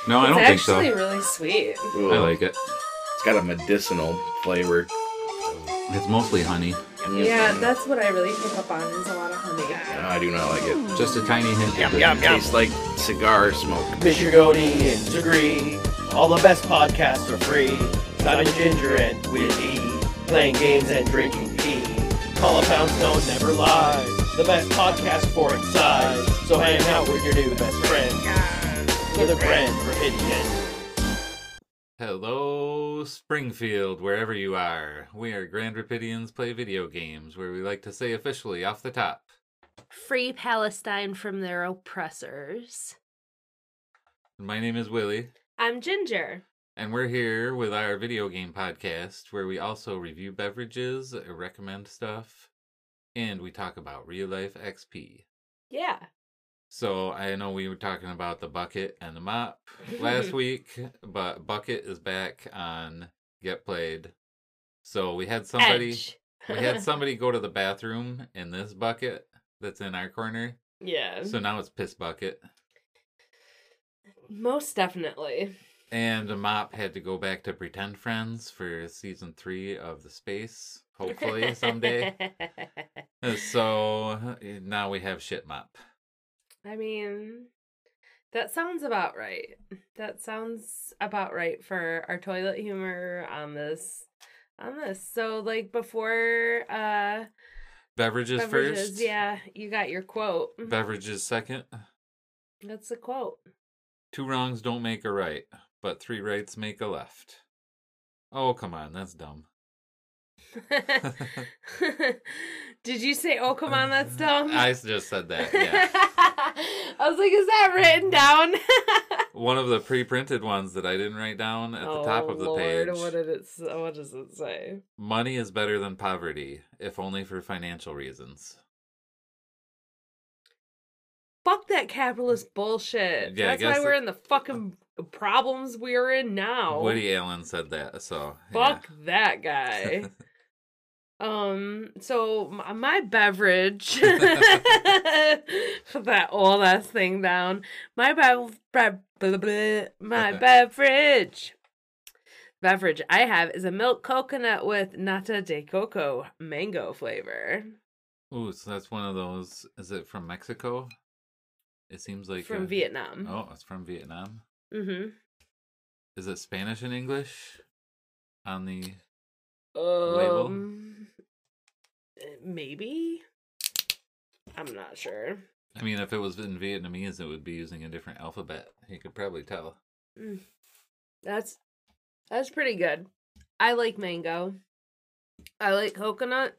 No, I don't think so. It's actually really sweet. Ooh, I like it. It's got a medicinal flavor. It's mostly honey. Yeah, that's what I really pick up on is a lot of honey. No, I do not like it. Just a tiny hint. Yum, yum, yum. Tastes like cigar smoke. Mr. Godin's agree. All the best podcasts are free. Simon Ginger and Willie. Playing games and drinking tea. Call a Poundstone never lies. The best podcast for its size. So hang out with your new best friend. With a Grand Rapidian. Hello, Springfield, wherever you are. We are Grand Rapidians Play Video Games, where we like to say officially off the top. Free Palestine from their oppressors. My name is Willie, I'm Ginger. and we're here with our video game podcast, where we also review beverages, recommend stuff, and we talk about real life XP. Yeah. So I know we were talking about the bucket and the mop last week, but bucket is back on Get Played. So we had somebody Edge. we had somebody go to the bathroom in this bucket that's in our corner. Yeah. So now it's piss bucket. Most definitely. And the mop had to go back to Pretend Friends for season 3 of The Space, hopefully someday. So now we have shit mop. I mean, that sounds about right. That sounds about right for our toilet humor on this. So like before Beverages first. yeah, you got your quote. Beverages second. That's the quote. 2 wrongs don't make a right, but 3 rights make a left. Oh, come on, that's dumb. Did you say, oh, come on, that's dumb? I just said that, yeah. I was like, is that written down? One of the pre-printed ones that I didn't write down at the top of the page. What does it say? Money is better than poverty, if only for financial reasons. Fuck that capitalist bullshit. Yeah, I That's why guess we're in the fucking problems we're in now. Woody Allen said that, so Fuck that guy. So my beverage, put that old ass thing down. My beverage I have is a milk coconut with nata de coco mango flavor. Ooh, so that's one of those. Is it from Mexico? It seems like From Vietnam. Oh, it's from Vietnam. Mm-hmm. Is it Spanish and English on the label? Maybe. I'm not sure. I mean, if it was in Vietnamese, it would be using a different alphabet. You could probably tell. That's pretty good. I like mango. I like coconut.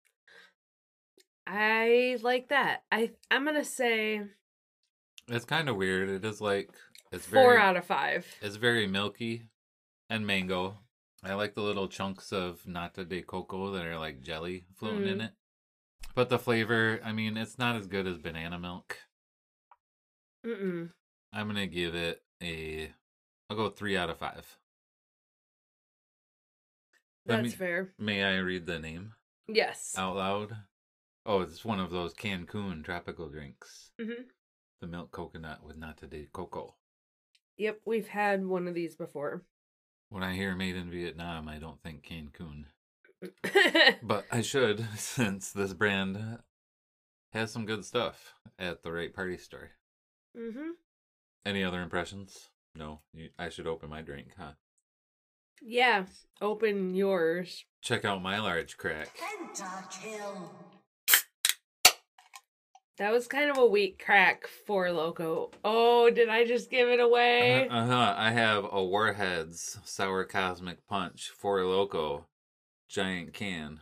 I like that. I'm gonna say It's kind of weird. It is like it's 4 out of 5. It's very milky and mango. I like the little chunks of nata de coco that are like jelly floating in it. But the flavor, I mean, it's not as good as banana milk. Mm-mm. I'm gonna give it I'll go 3 out of 5. That's fair. May I read the name Yes. out loud? Oh, it's one of those Cancun tropical drinks. Mm-hmm. The milk coconut with nata de coco. Yep, we've had one of these before. When I hear made in Vietnam, I don't think Cancun. But I should, since this brand has some good stuff at the right party store. Mm-hmm. Any other impressions? No, I should open my drink, huh? Yeah, open yours. Check out my large crack. Pentakill. That was kind of a weak crack for Loco. Oh, did I just give it away? I have a Warheads Sour Cosmic Punch 4 Loco giant can.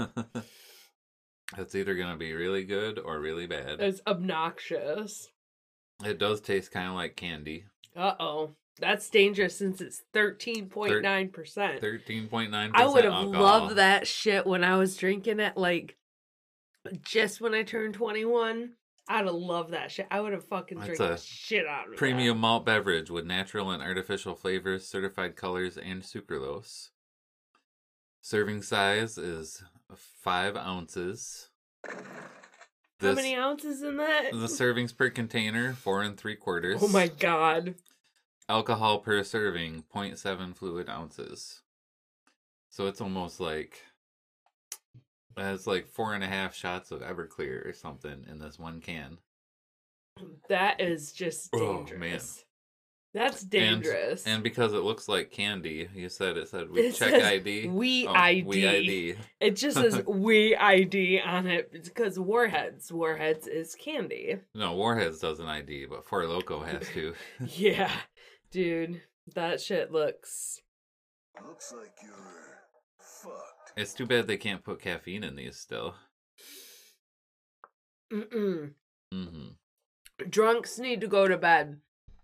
It's either going to be really good or really bad. It's obnoxious. It does taste kind of like candy. Uh-oh. That's dangerous since it's 13.9%. 13.9% I would have alcohol. loved that shit when I was drinking it, like, just when I turned 21. I'd have loved that shit. I would have fucking That's drank a the shit out of it. Premium malt beverage with natural and artificial flavors, certified colors, and sucralose. Serving size is 5 ounces. How many ounces in that? The servings per container, 4 3/4. Oh my god. Alcohol per serving, 0.7 fluid ounces. So it's almost like it's like 4.5 shots of Everclear or something in this one can. That is just Oh, dangerous. man. That's dangerous. And because it looks like candy, you said we It check says ID. We Oh, ID. We ID. It just says We ID on it because Warheads. Warheads is candy. No, Warheads doesn't ID, but Four Loko has to. Yeah, dude, that shit looks. Looks like you're fucked. It's too bad they can't put caffeine in these still. Mm-mm. Mm-hmm. Drunks need to go to bed.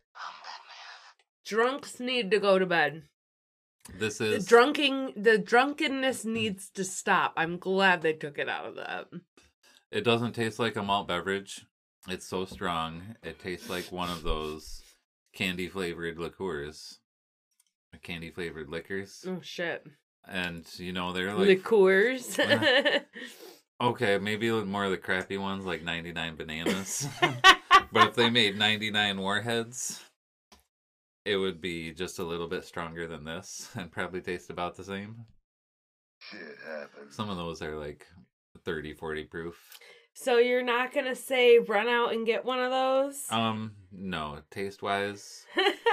Drunks need to go to bed. This The is drunkenness needs to stop. I'm glad they took it out of that. It doesn't taste like a malt beverage. It's so strong. It tastes like one of those candy flavored liqueurs. Candy flavored liquors. Oh shit. And they're like Liqueurs. okay, maybe more of the crappy ones like 99 bananas. But if they made 99 Warheads, it would be just a little bit stronger than this and probably taste about the same. Shit happens. Some of those are like 30, 40 proof. So you're not gonna say run out and get one of those? No, taste wise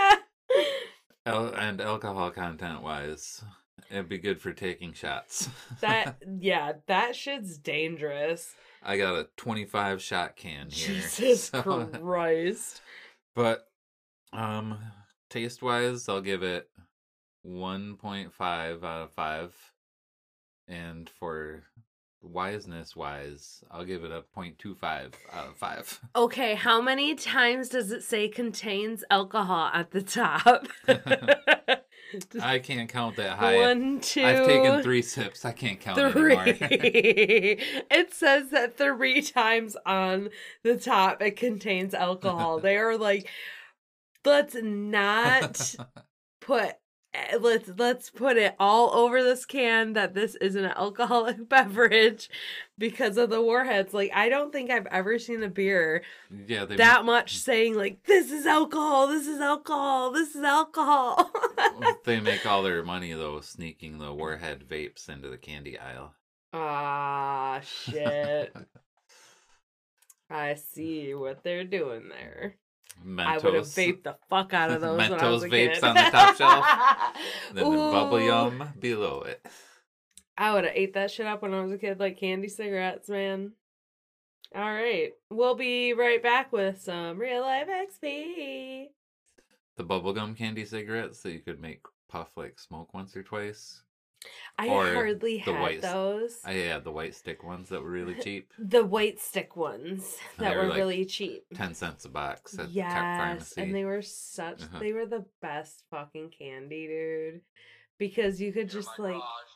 and alcohol content wise, it'd be good for taking shots. that shit's dangerous. I got a 25 shot can here. Jesus Christ. But taste wise, I'll give it 1.5 out of 5. And for wiseness wise, I'll give it a 0.25 out of 5. Okay, how many times does it say contains alcohol at the top? I can't count that high. 1, 2, I've taken 3 sips. I can't count 3. anymore. It says that 3 times on the top it contains alcohol. They are like, let's not put let's put it all over this can that this is an alcoholic beverage because of the Warheads. Like, I don't think I've ever seen a beer that much saying like, this is alcohol, this is alcohol, this is alcohol. They make all their money though sneaking the Warhead vapes into the candy aisle. Ah, shit. I see what they're doing there. Mentos. I would have vaped the fuck out of those when I was a Mentos kid. vapes on the top shelf. Then the Ooh. bubble yum below it. I would have ate that shit up when I was a kid, like candy cigarettes, man. All right. We'll be right back with some real life XP. The bubblegum candy cigarettes that you could make puff like smoke once or twice. I Or hardly the had white- those. Yeah, the white stick ones that were really cheap. The white stick ones that They were were like really cheap. 10 cents a box at the Yes, pharmacy. and they were such, Uh-huh. they were the best fucking candy, dude. Because you could just like,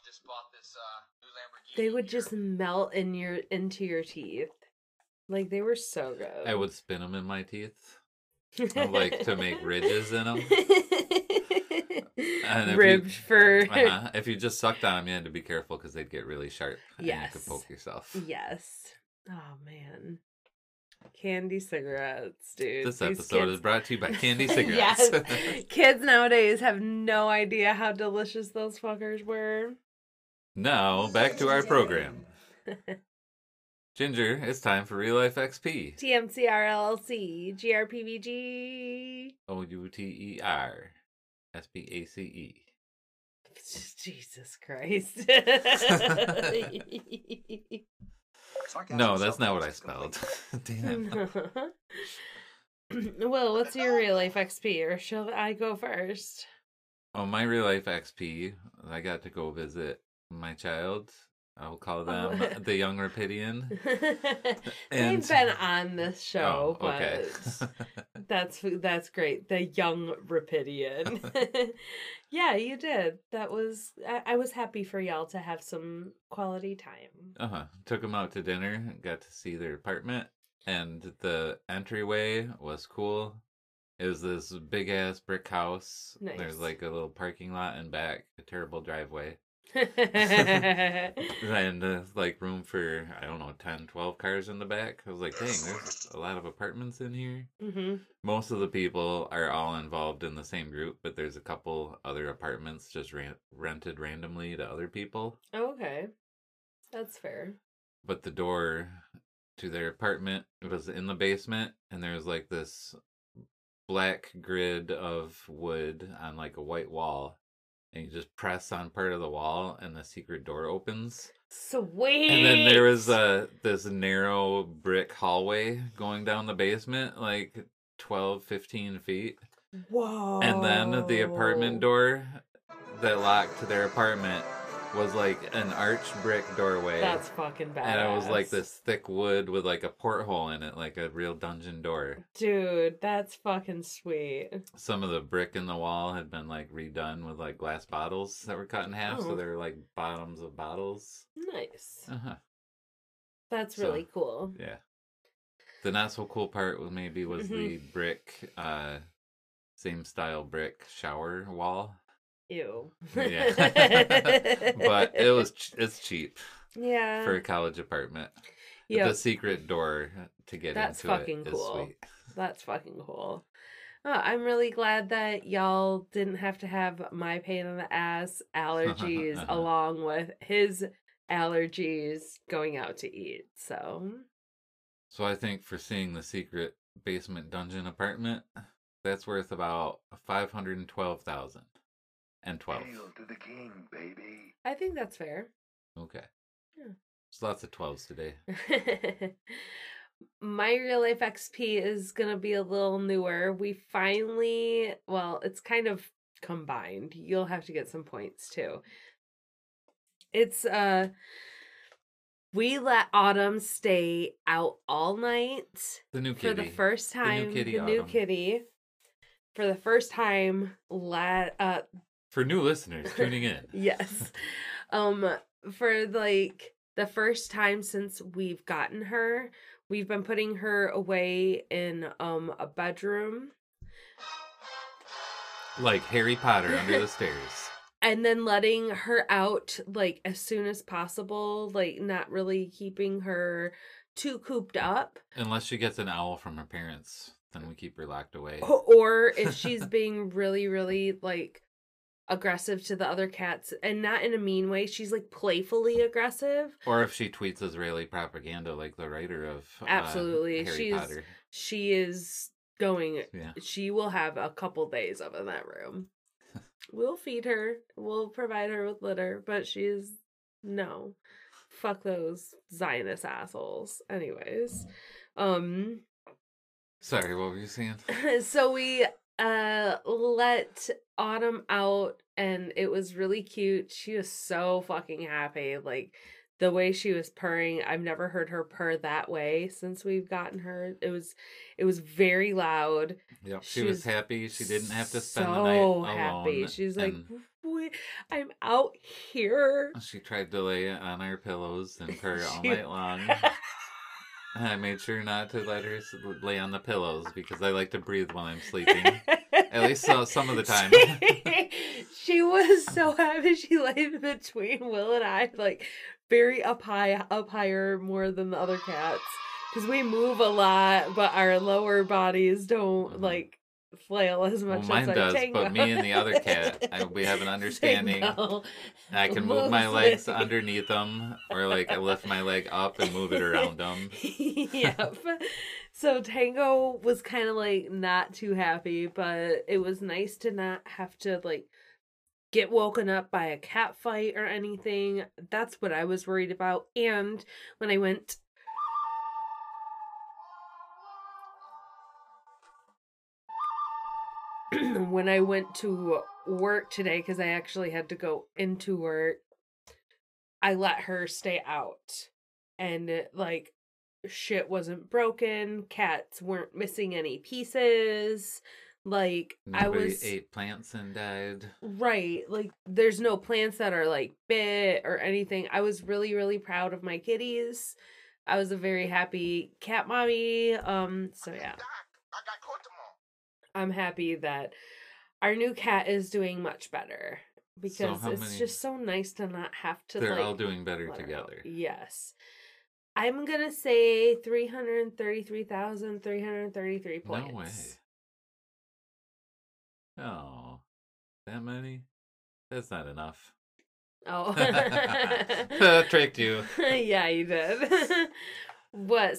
they would just melt into your teeth. Like, they were so good. I would spin them in my teeth. Like to make ridges in them. And if Ribbed for if you just sucked on them, you had to be careful because they'd get really sharp. And you Yes. could poke yourself. Yes. Oh man. Candy cigarettes, dude. This These episode kids- is brought to you by Candy Cigarettes. Yes. Kids nowadays have no idea how delicious those fuckers were. Now, back to our program. Ginger, it's time for Real Life XP. TMCRLLC, GRPVG. OUTER. SPACE. Jesus Christ. No, that's not what I spelled. Damn. Well, what's your real life XP, or shall I go first? Oh, my Real Life XP, I got to go visit my child. I'll call them the Young Rapidian. And- They've been on this show, Oh, okay. but that's great. The Young Rapidian. Yeah, you did. That was I was happy for y'all to have some quality time. Took them out to dinner, got to see their apartment, and the entryway was cool. It was this big ass brick house. Nice. There's like a little parking lot in back, a terrible driveway. And like room for, I don't know, 10, 12 cars in the back. I was like, dang, there's a lot of apartments in here. Mm-hmm. Most of the people are all involved in the same group, but there's a couple other apartments just rented randomly to other people. Okay. That's fair. But the door to their apartment was in the basement, and there's like this black grid of wood on like a white wall. And you just press on part of the wall, and the secret door opens. Sweet. And then there was this narrow brick hallway going down the basement, like 12, 15 feet. Whoa. And then the apartment door that locked to their apartment was like an arched brick doorway. That's fucking badass. And it was like this thick wood with like a porthole in it, like a real dungeon door. Dude, that's fucking sweet. Some of the brick in the wall had been like redone with like glass bottles that were cut in half, so Oh. they were like bottoms of bottles. Nice. Uh-huh. That's So- really cool. Yeah. The not so cool part was the brick, same style brick shower wall. Ew. Yeah. But it's cheap yeah. for a college apartment. Yep. The secret door to get That's into fucking it is cool. sweet. That's fucking cool. Oh, I'm really glad that y'all didn't have to have my pain in the ass allergies along with his allergies going out to eat. So So I think for seeing the secret basement dungeon apartment, that's worth about 512,000 and 12. Hail to the king, baby. I think that's fair. Okay. Yeah. There's lots of 12s today. My real life XP is gonna be a little newer. We finally, well, it's kind of combined. You'll have to get some points too. It's we let Autumn stay out all night The new for kitty. the first time. kitty, the new Autumn. kitty. For the first time, For new listeners tuning in. yes. For like the first time since we've gotten her, we've been putting her away in a bedroom Like Harry Potter under the stairs. and then letting her out like as soon as possible, like not really keeping her too cooped up. Unless she gets an owl from her parents, then we keep her locked away. Or if she's being really, really like aggressive to the other cats, and not in a mean way, she's like playfully aggressive. Or if she tweets Israeli propaganda like the writer of Absolutely. Harry Potter. She is going, Yeah. she will have a couple days up in that room. We'll feed her, we'll provide her with litter, but she's no. Fuck those Zionist assholes. Anyways. Sorry, what were you saying? So we let Autumn out and it was really cute. She was so fucking happy. Like the way she was purring, I've never heard her purr that way since we've gotten her. It was very loud. Yep. She She was was happy she didn't have to spend so the night alone. happy. She's like, and "Wait, I'm out here." she tried to lay on our pillows and purr all She- night long. I made sure not to let her lay on the pillows because I like to breathe while I'm sleeping. At least some of the time. She was so happy. She laid between Will and I, like very up higher more than the other cats, because we move a lot, but our lower bodies don't Mhm. like flail as Well, much mine as our does, Tango. but me and the other cat, we have an understanding. Tango I can move my moves legs it. underneath them, or like I lift my leg up and move it around them. Yep. So Tango was kind of like not too happy, but it was nice to not have to like get woken up by a cat fight or anything. That's what I was worried about. And when I went when I went to work today, because I actually had to go into work, I let her stay out. And like shit wasn't broken, cats weren't missing any pieces. Like I Nobody was ate plants and died. right, like there's no plants that are like bit or anything. I was really, really proud of my kitties. I was a very happy cat mommy. So yeah. I'm happy that our new cat is doing much better. because how it's many- just so nice to not have to. They're like, all doing better let her out. together. Yes, I'm gonna say 333,333 points. No way. Oh, that many? That's not enough. Oh, Tricked you. Yeah, you did. What,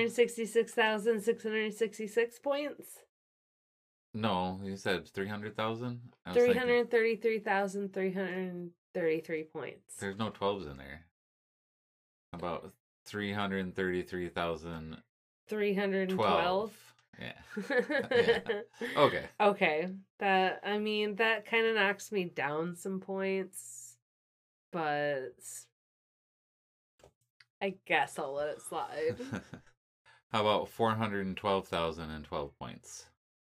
666,666 points? No, you said 300,000? 333,333 points. There's no 12s in there. About 333,000. 312. Yeah. Yeah. Okay. Okay. That kind of knocks me down some points, but I guess I'll let it slide. How about 412,012 points?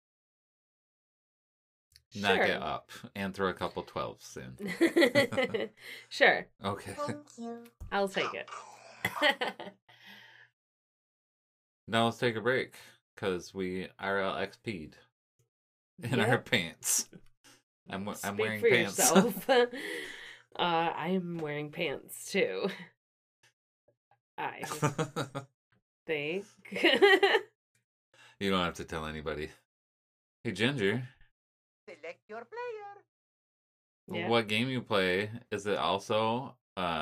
Knock it Sure. up and throw a couple 12s in. Sure. Okay. I'll take it. Now let's take a break because we RLXP'd in our Yep. pants. I'm Speak wearing for pants. yourself. I'm wearing pants too. I think. You don't have to tell anybody. Hey, Ginger, Select your player. Yeah. what game you play? Is it also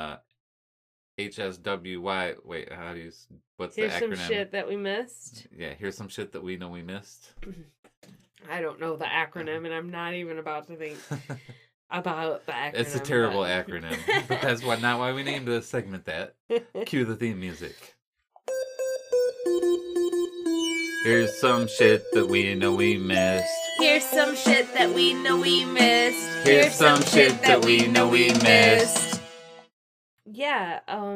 HSWY? Wait, how do you? What's Here's the some acronym? shit that we missed. Yeah, here's some shit that we know we missed. I don't know the acronym, and I'm not even about to think about the acronym. It's a terrible but- acronym, but that's not why we named this segment that. Cue the theme music. Here's some shit that we know we missed. Here's some shit that we know we missed. Here's some shit that we know we missed. Yeah,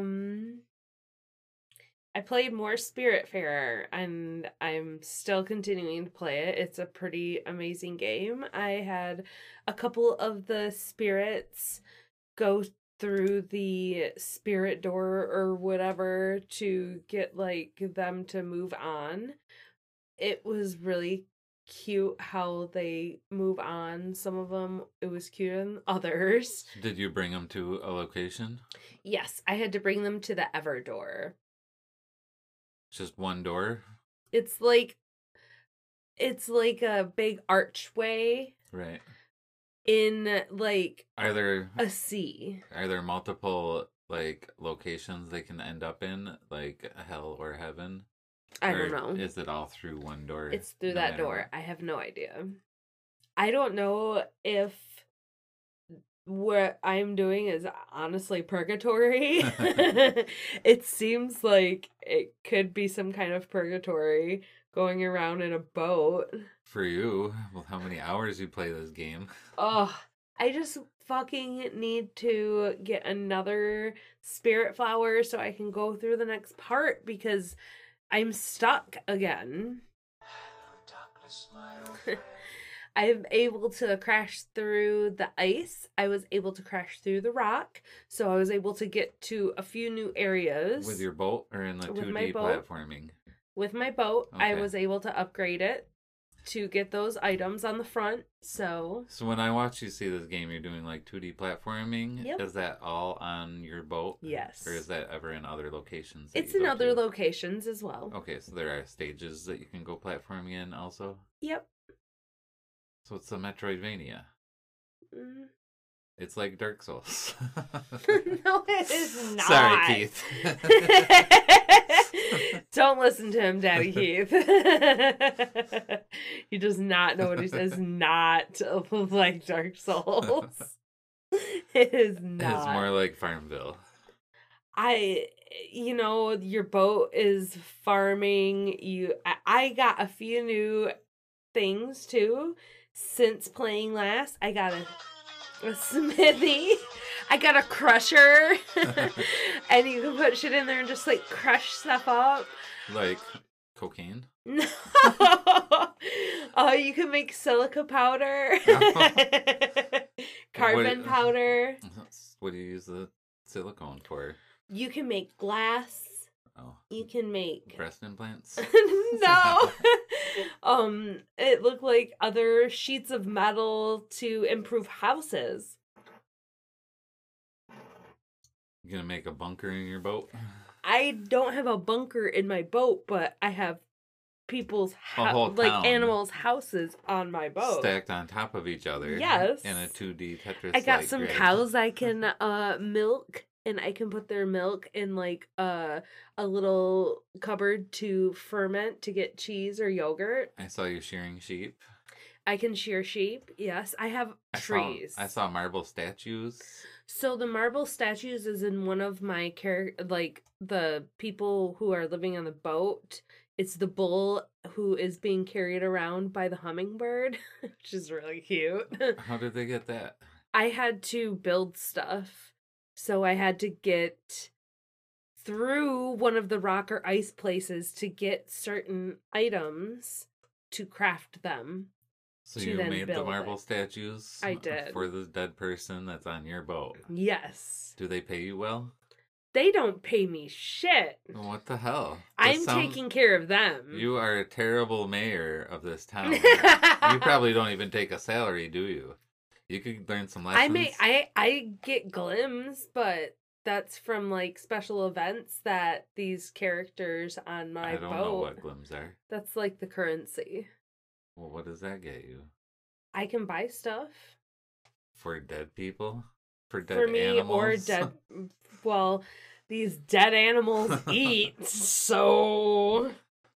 I played more Spiritfarer, and I'm still continuing to play it. It's a pretty amazing game. I had a couple of the spirits go through the spirit door or whatever to get like them to move on. It was really cute how they move on. Some of them, it was cuter than others. Did you bring them to a location? Yes, I had to bring them to the Ever door. Just one door? It's like a big archway Right. in like Are there a sea. multiple like locations they can end up in, like hell or heaven? I Or don't know. Is it all through one door? It's through no that matter door. what? I have no idea. I don't know if what I'm doing is honestly purgatory. It seems like it could be some kind of purgatory going around in a boat. For you, well, how many hours you play this game? Oh, I just fucking need to get another spirit flower so I can go through the next part because I'm stuck again. I'm able to crash through the ice. I was able to crash through the rock. So I was able to get to a few new areas. With your boat or in the With 2D my boat. platforming? With my boat, I Okay. was able to upgrade it to get those items on the front. So So when I watch you see this game, you're doing like 2D platforming. Yep. Is that all on your boat? yes. Or is that ever in other locations? that It's you in go other to? locations as well. Okay, so there are stages that you can go platforming in also? Yep. So it's a Metroidvania. Mm. It's like Dark Souls. No, it is not. Sorry, Keith. Don't listen to him, Daddy Keith. He does not know what he says. Not like Dark Souls. It is not. It's more like Farmville. Your boat is farming. I got a few new things too since playing last. I got a smithy. I got a crusher. And you can put shit in there and just like crush stuff up. Like cocaine. No. You can make silica powder. Carbon What- powder. What do you use the silicone for? You can make glass. Oh, You can make breast implants? no. It looked like other sheets of metal to improve houses. You gonna make a bunker in your boat? I don't have a bunker in my boat, but I have people's whole town. animals' houses on my boat. Stacked on top of each other. Yes. In a 2D Tetris. I got some cows I can milk, and I can put their milk in like a little cupboard to ferment to get cheese or yogurt. I saw you shearing sheep. I can shear sheep. Yes, I have trees. I saw marble statues. So the marble statues is in one of my the people who are living on the boat. It's the bull who is being carried around by the hummingbird, which is really cute. How did they get that? I had to build stuff. So I had to get through one of the rock or ice places to get certain items to craft them. So to you then made the build marble it. statues I did. for the dead person that's on your boat. Yes. Do they pay you well? They don't pay me shit. What the hell? I'm taking care of them. You are a terrible mayor of this town. You probably don't even take a salary, do you? You could learn some lessons. I get glims, but that's from like special events that these characters on my I don't boat. know what glims are. That's like the currency. Well, what does that get you? I can buy stuff. For dead people? For dead For me animals? or dead. Well, these dead animals eat, so.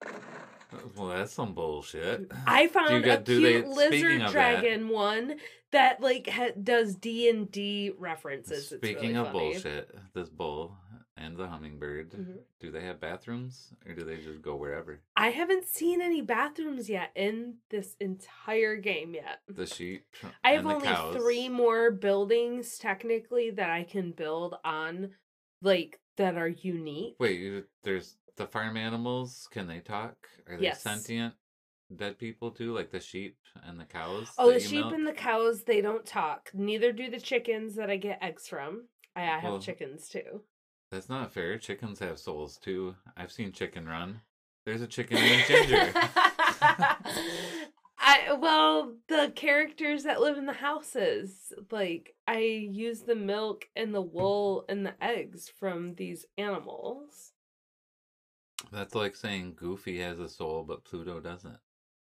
Well, that's some bullshit. I found a do they- cute speaking lizard of dragon one that like does D&D references. Speaking it's really of funny. bullshit, this bull and the hummingbird, Mhm. do they have bathrooms or do they just go wherever? I haven't seen any bathrooms yet in this entire game yet. The sheep. I have and the only cows. 3 more buildings technically that I can build on, like that are unique. Wait, there's the farm animals. Can they talk? Are they Yes. sentient? Dead people too, like the sheep and the cows. Oh, that the you sheep milk? and the cows, they don't talk. Neither do the chickens that I get eggs from. I have Well, chickens too. That's not fair. Chickens have souls too. I've seen chicken run. There's a chicken named Ginger. Well, the characters that live in the houses, like I use the milk and the wool and the eggs from these animals. That's like saying Goofy has a soul, but Pluto doesn't.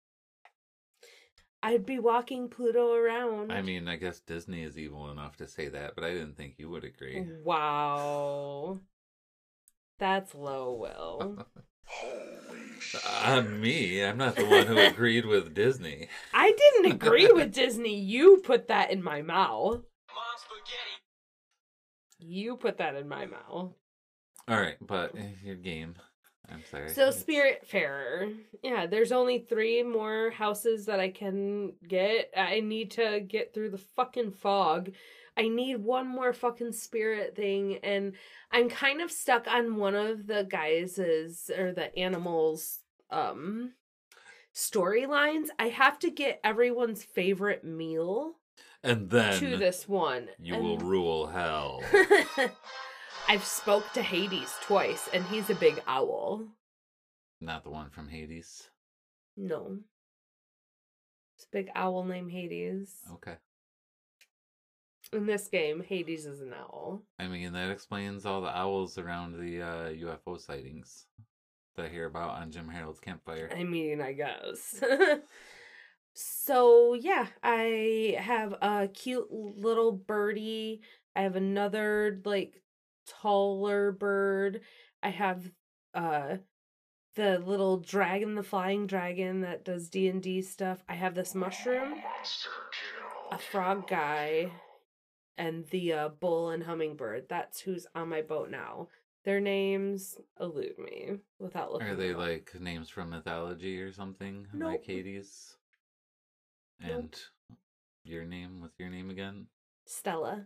I'd be walking Pluto around. I mean, I guess Disney is evil enough to say that, but I didn't think you would agree. Wow. That's low, Will. Me, I'm not the one who agreed with Disney. I didn't agree with Disney. You put that in my mouth. You put that in my mouth. All right, but your game. I'm sorry. So Spiritfarer. Yeah, there's only 3 more houses that I can get. I need to get through the fucking fog. I need one more fucking spirit thing, and I'm kind of stuck on one of the guys's or the animals' storylines. I have to get everyone's favorite meal and then to this one. you will rule hell. I've spoke to Hades twice, and he's a big owl. Not the one from Hades. No. It's a big owl named Hades. Okay. In this game, Hades is an owl. I mean, that explains all the owls around the UFO sightings that I hear about on Jim Harold's campfire. I mean, I guess. So, yeah, I have a cute little birdie. I have another, like, taller bird. I have the little dragon, the flying dragon that does D&D stuff. I have this mushroom, a frog guy, and the bull and hummingbird. That's who's on my boat now. Their names elude me without looking. Are they them up. like names from mythology or something? Nope. Like Hades? Nope. And your name, what's your name again? Stella?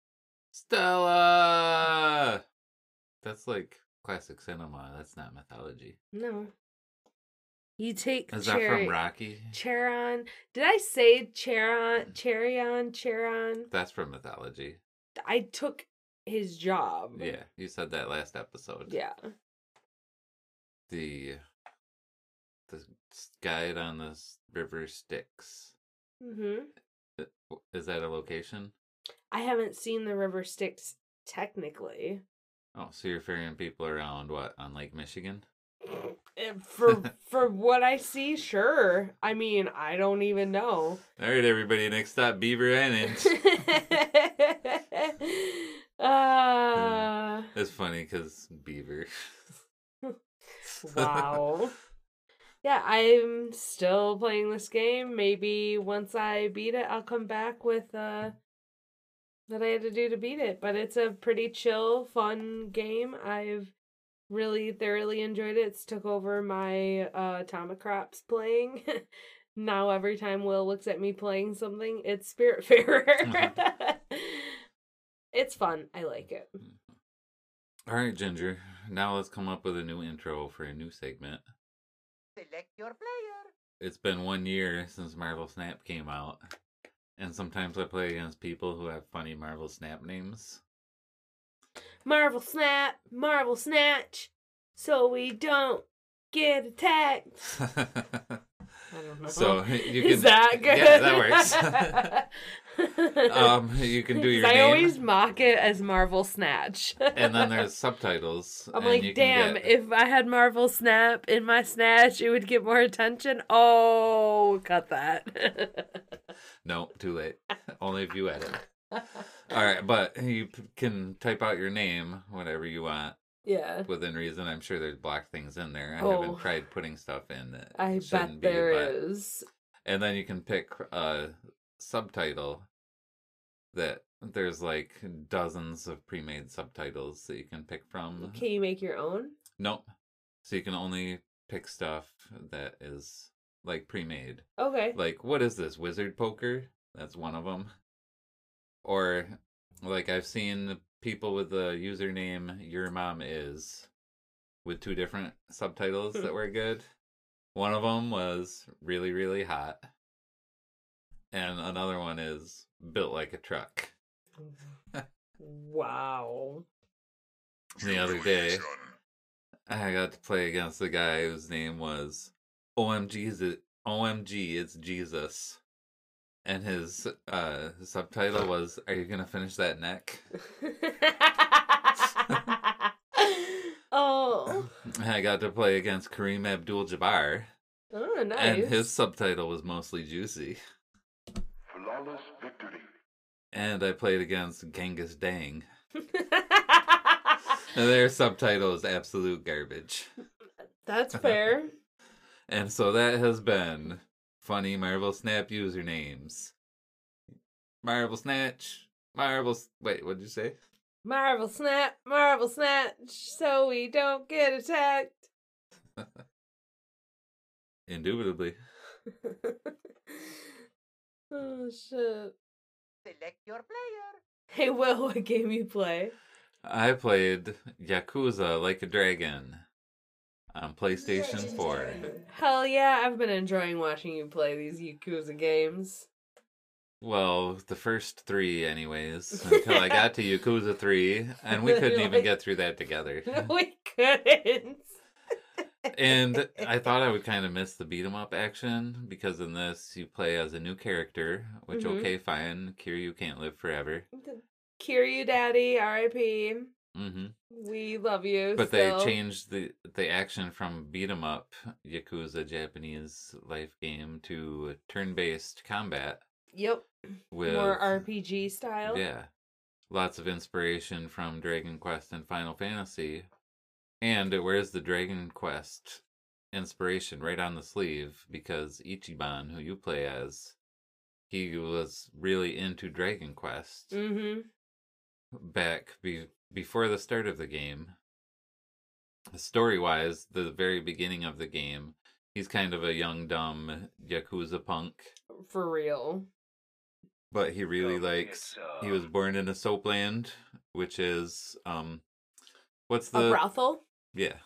Stella! That's like classic cinema. That's not mythology. No. You take Is that from Rocky? Charon. Did I say Charon? Charon? That's from mythology. I took his job. Yeah, you said that last episode. Yeah. The guide on this river Styx. Mm-hmm. Is that a location? I haven't seen the river Styx technically. Oh, so you're ferrying people around what, on Lake Michigan? For what I see, sure. I mean, I don't even know. All right, everybody. Next stop, Beaver Island. It's funny because Beaver. Wow. Yeah, I'm still playing this game. Maybe once I beat it, I'll come back with that I had to do to beat it. But it's a pretty chill, fun game. I've really thoroughly enjoyed it. It's took over my Atomic Crops playing. Now every time Will looks at me playing something, it's Spiritfarer. It's fun. I like it. All right, Ginger. Now let's come up with a new intro for a new segment. Select your player. It's been 1 year since Marvel Snap came out, and sometimes I play against people who have funny Marvel Snap names. Marvel Snap, Marvel Snatch, so we don't get attacked. I don't know. So you can. Is that good? Yeah, that works. You can do your I name, always mock it as Marvel Snatch. and then there's subtitles. I'm and like, you can damn, get- if I had Marvel Snap in my Snatch, it would get more attention. Oh, cut that. No, too late. Only if you edit. All right, but you can type out your name, whatever you want, Yeah. within reason. I'm sure there's black things in there. I Oh. haven't tried putting stuff in that I shouldn't bet be, there but- is. And then you can pick a subtitle that there's like dozens of pre-made subtitles that you can pick from. Can you make your own? Nope. So you can only pick stuff that is like pre-made. Okay. Like, what is this? Wizard Poker? That's one of them. Or, like, I've seen people with the username Your Mom Is with 2 different subtitles that were good. One of them was Really, Really Hot. And another one is Built Like a Truck. Wow. The other day, I got to play against the guy whose name was OMG, it's Jesus. And his subtitle was, Are you going to finish that neck? Oh. I got to play against Kareem Abdul-Jabbar. Oh, nice. And his subtitle was mostly juicy. Flawless victory. And I played against Genghis Dang. And their subtitle is absolute garbage. That's fair. And so that has been funny Marvel Snap usernames. Marvel Snatch. Wait, what'd you say? Marvel Snap, so we don't get attacked. Indubitably. Oh, shit. Select your player. Hey, Will, what game you play? I played Yakuza Like a Dragon on PlayStation 4. Hell yeah, I've been enjoying watching you play these Yakuza games. Well, the first 3 anyways, until I got to Yakuza 3, and we couldn't even get through that together. We couldn't. And I thought I would kind of miss the beat 'em up action, because in this you play as a new character, which, Mhm. okay, fine, Kiryu can't live forever. Kiryu Daddy, R.I.P. Hmm. We love you. But still. they changed the action from beat 'em up Yakuza Japanese life game to turn-based combat Yep. with More RPG style. Yeah. Lots of inspiration from Dragon Quest and Final Fantasy. And it wears the Dragon Quest inspiration right on the sleeve because Ichiban, who you play as, he was really into Dragon Quest Mm-hmm. back before the start of the game. Story-wise, the very beginning of the game, he's kind of a young, dumb Yakuza punk. For real. But he really likes. He was born in a soapland, which is what's A the brothel? yeah.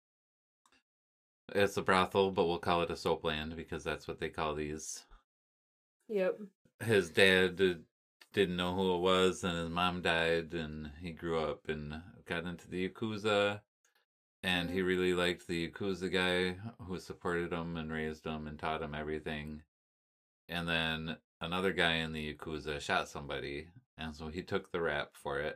It's a brothel, but we'll call it a soapland because that's what they call these. Yep. His dad didn't know who it was, and his mom died, and he grew up and got into the Yakuza. And he really liked the Yakuza guy who supported him and raised him and taught him everything. And then another guy in the Yakuza shot somebody, and so he took the rap for it.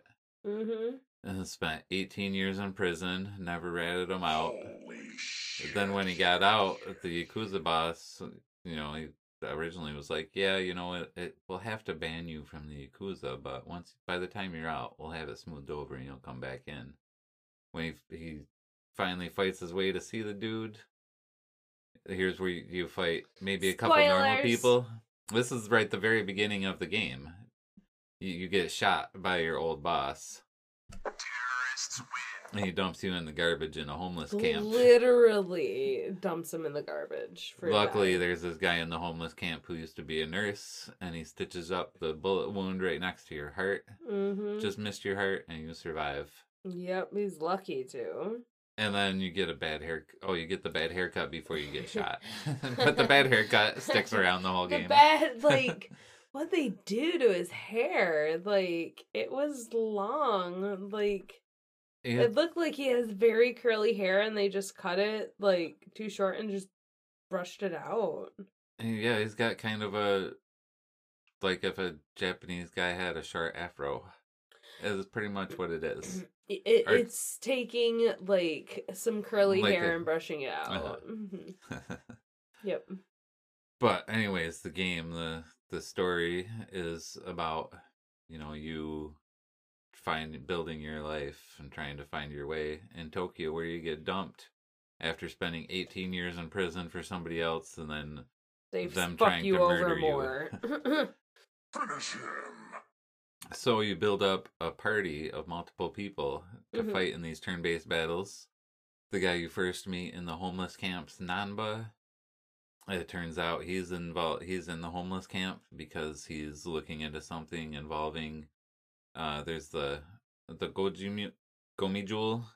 Mm-hmm. and spent 18 years in prison, never ratted him out. Then when he got out, the Yakuza boss, he originally was like, yeah, we'll have to ban you from the Yakuza, but by the time you're out, we'll have it smoothed over and you'll come back in. When he finally fights his way to see the dude, here's where you fight maybe a couple normal Spoilers. people. This is right at the very beginning of the game. You get shot by your old boss. And he dumps you in the garbage in a homeless camp. Literally dumps him in the garbage. Luckily, that. there's this guy in the homeless camp who used to be a nurse, and he stitches up the bullet wound right next to your heart. Mm-hmm. Just missed your heart, and you survive. Yep, he's lucky too. And then you get a bad hair. Oh, you get the bad haircut before you get shot. But the bad haircut sticks around the whole game. What they do to his hair, it was long, It looked like he has very curly hair, and they just cut it too short and just brushed it out. Yeah, he's got kind of if a Japanese guy had a short afro. Is pretty much what it is. It's taking some curly hair and brushing it out. Uh-huh. Mm-hmm. Yep. But anyways, the game, the story is about you building your life and trying to find your way in Tokyo, where you get dumped after spending 18 years in prison for somebody else, and then them trying to murder more. you. Finish him. So you build up a party of multiple people to fight in these turn-based battles. The guy you first meet in the homeless camp's Nanba. It turns out he's in the homeless camp because he's looking into something involving there's the Gomi Jewel.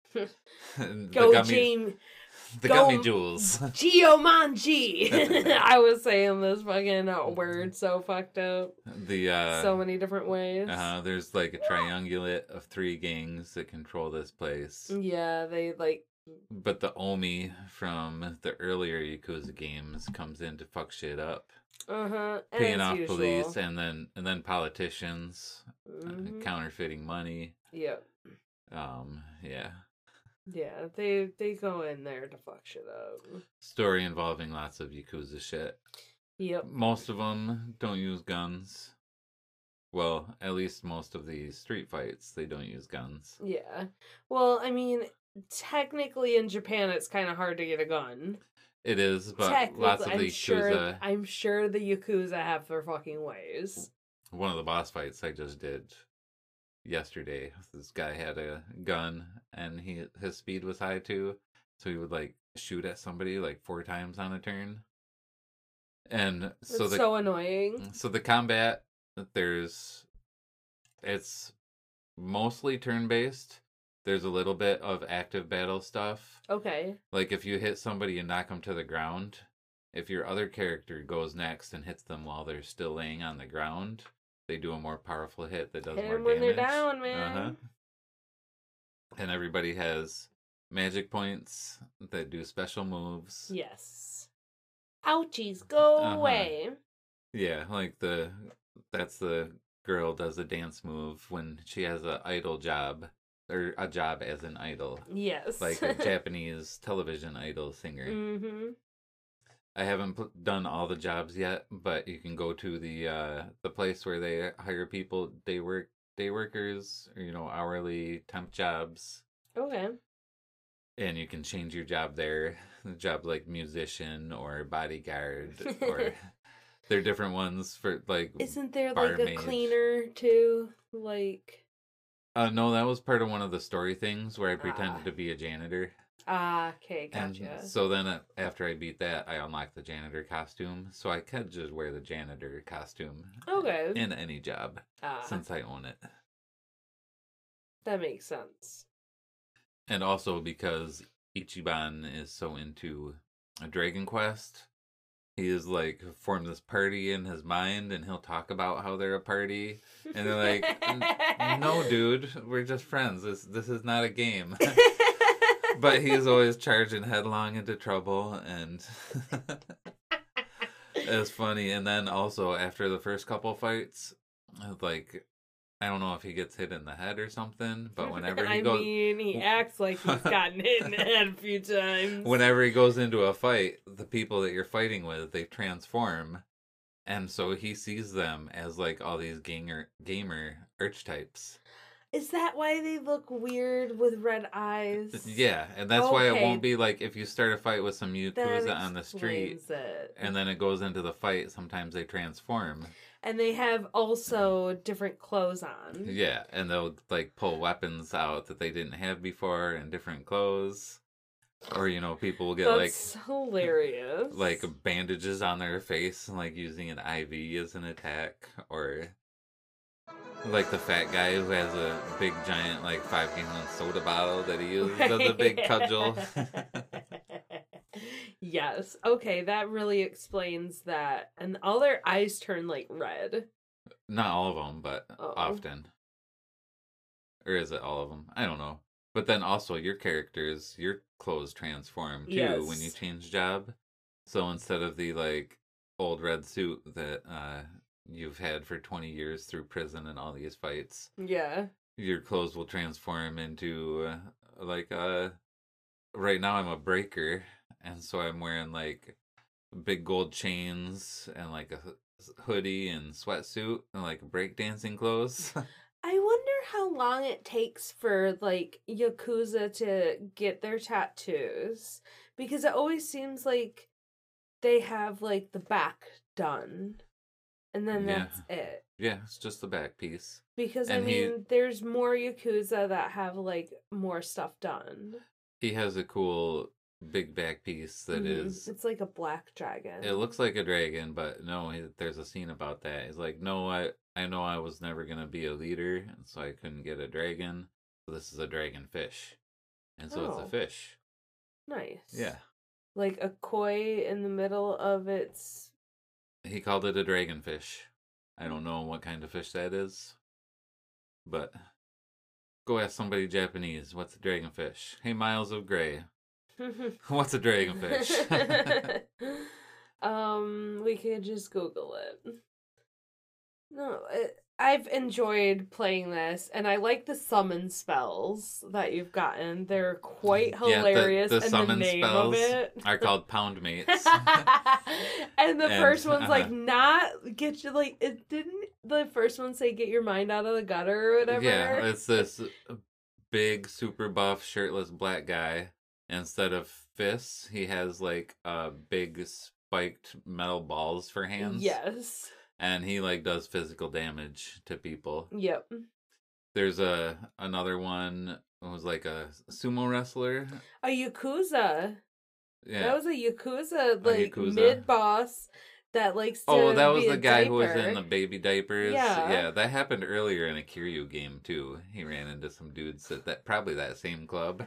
The gummy jewels. Geomanji. I was saying this fucking word so fucked up. So many different ways. There's a triumvirate of 3 gangs that control this place. Yeah, they But the Omi from the earlier Yakuza games comes in to fuck shit up. Paying off usual. police and then politicians, Mm-hmm. counterfeiting money. Yep. Yeah. Yeah, they go in there to fuck shit up. Story involving lots of Yakuza shit. Yep. Most of them don't use guns. Well, at least most of the street fights, they don't use guns. Yeah. Well, I mean, technically in Japan it's kind of hard to get a gun. It is, but lots of the Yakuza... I'm sure the Yakuza have their fucking ways. One of the boss fights I just did yesterday, this guy had a gun, and his speed was high too, so he would shoot at somebody 4 times on a turn. And so It's so annoying. So the combat, it's mostly turn-based. There's a little bit of active battle stuff. Okay. If you hit somebody and knock them to the ground, if your other character goes next and hits them while they're still laying on the ground, they do a more powerful hit that does Hit more them when damage. they're down, man. And everybody has magic points that do special moves. Yes. Ouchies, go away. Yeah, that's the girl does a dance move when she has an idol job. Or a job as an idol. Yes. A Japanese television idol singer. Mm-hmm. I haven't done all the jobs yet, but you can go to the place where they hire people, day workers, or, hourly temp jobs. Okay. And you can change your job there. A job like musician or bodyguard, or there are different ones for Isn't there a barmaid. cleaner too? No, that was part of one of the story things where I pretended to be a janitor. Okay, gotcha. And so then after I beat that, I unlocked the janitor costume. So I could just wear the janitor costume Okay. in any job since I own it. That makes sense. And also because Ichiban is so into a Dragon Quest, he is formed this party in his mind, and he'll talk about how they're a party. And they're like, no, dude, we're just friends. This is not a game. But he's always charging headlong into trouble, and it's funny. And then also after the first couple fights, I don't know if he gets hit in the head or something, but whenever he I goes, mean, he acts like he's gotten hit in the head a few times. whenever he goes into a fight, the people that you're fighting with, they transform, and so he sees them as like all these gamer archetypes. Is that why they look weird with red eyes? Yeah, and that's why it Okay. won't be like if you start a fight with some That Yakuza on the street, explains it. and then it goes into the fight, sometimes they transform. And they have also different clothes on. Yeah, and they'll like pull weapons out that they didn't have before in different clothes. Or, you know, people will get That's hilarious. like bandages on their face and like using an IV as an attack, or like the fat guy who has a big giant like 5-gallon soda bottle that he uses as a big cudgel. Yes. Okay, that really explains that. And all their eyes turn like red. Not all of them, but Oh. often. Or is it all of them? I don't know. But then also your characters, your clothes transform too when you Yes. change job. So instead of the like old red suit that you've had for 20 years through prison and all these fights, Yeah. your clothes will transform into right now I'm a breaker, and so I'm wearing like big gold chains and like a hoodie and sweatsuit and like breakdancing clothes. I wonder how long it takes for like Yakuza to get their tattoos, because it always seems like they have like the back done and then Yeah. that's it. Yeah, it's just the back piece. Because And he- there's more Yakuza that have like more stuff done. He has a cool big back piece that Mhm. is. It's like a black dragon. It looks like a dragon, but no, there's a scene about that. He's like, no, I know I was never going to be a leader, and so I couldn't get a dragon. So this is a dragon fish. And so it's Oh. a fish. Nice. Yeah. Like a koi in the middle of its. He called it a dragonfish. I don't know what kind of fish that is. But go ask somebody Japanese, what's a dragonfish? Hey, Miles of Gray, what's a dragonfish? We could just Google it. No, I've enjoyed playing this, and I like the summon spells that you've gotten. They're quite Yeah, the hilarious, and the summon name spells of it are called pound mates. and the And, first one's like uh-huh. not get you like it didn't the first one say get your mind out of the gutter or whatever. Yeah, it's this big, super buff, shirtless black guy. Instead of fists, he has like big spiked metal balls for hands. Yes. And he like does physical damage to people. Yep. There's another one who was like a sumo wrestler. A Yakuza. Yeah. That was a Yakuza like Yakuza. mid boss that likes to Oh, that was be the a guy who was diaper. in the baby diapers. Yeah. Yeah, that happened earlier in a Kiryu game too. He ran into some dudes at probably that same club.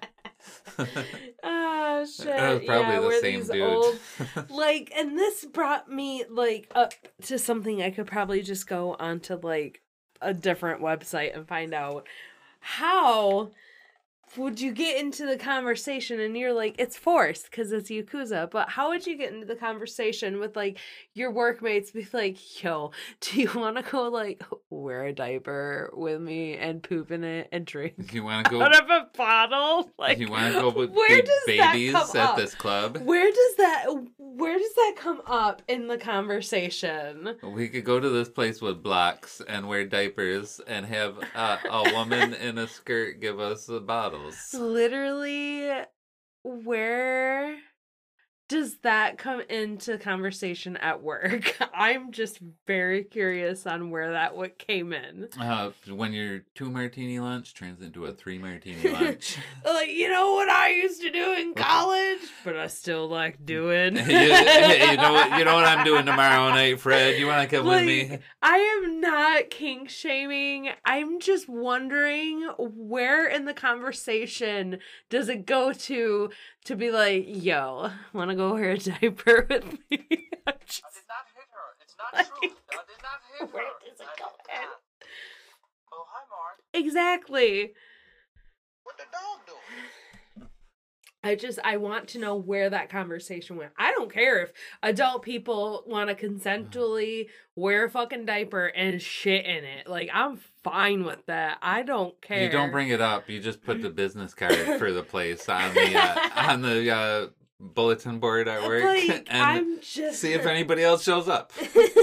Ah, shit. That was probably yeah, the we're same these dude. old like, and this brought me like up to something I could probably just go onto like a different website and find out. How would you get into the conversation? And you're like, it's forced because it's Yakuza, but how would you get into the conversation with like your workmates? Be like, yo, do you want to go like wear a diaper with me and poop in it and drink You want to go? out of a bottle? Like, You want to go with where big does that babies come at up? this club? Where does that come up in the conversation? We could go to this place with blocks and wear diapers and have a woman in a skirt give us the bottles. Literally, where does that come into conversation at work? I'm just very curious on where that what came in. When your 2 martini lunch turns into a 3 martini lunch. Like, you know what I used to do in college, but I still like doing. you know what I'm doing tomorrow night, Fred? You want to come with me? I am not kink shaming. I'm just wondering where in the conversation does it go to be like, yo, want to go wear a diaper with me? I'm just- I did not hit her. It's not Like, true. I did not hit her. where does it I go did in? not. Oh, hi, Mark. Exactly. What the dog doing? I want to know where that conversation went. I don't care if adult people want to consensually wear a fucking diaper and shit in it. Like, I'm fine with that. I don't care. You don't bring it up. You just put the business card for the place on the bulletin board at work, Like, and I'm just see if anybody else shows up.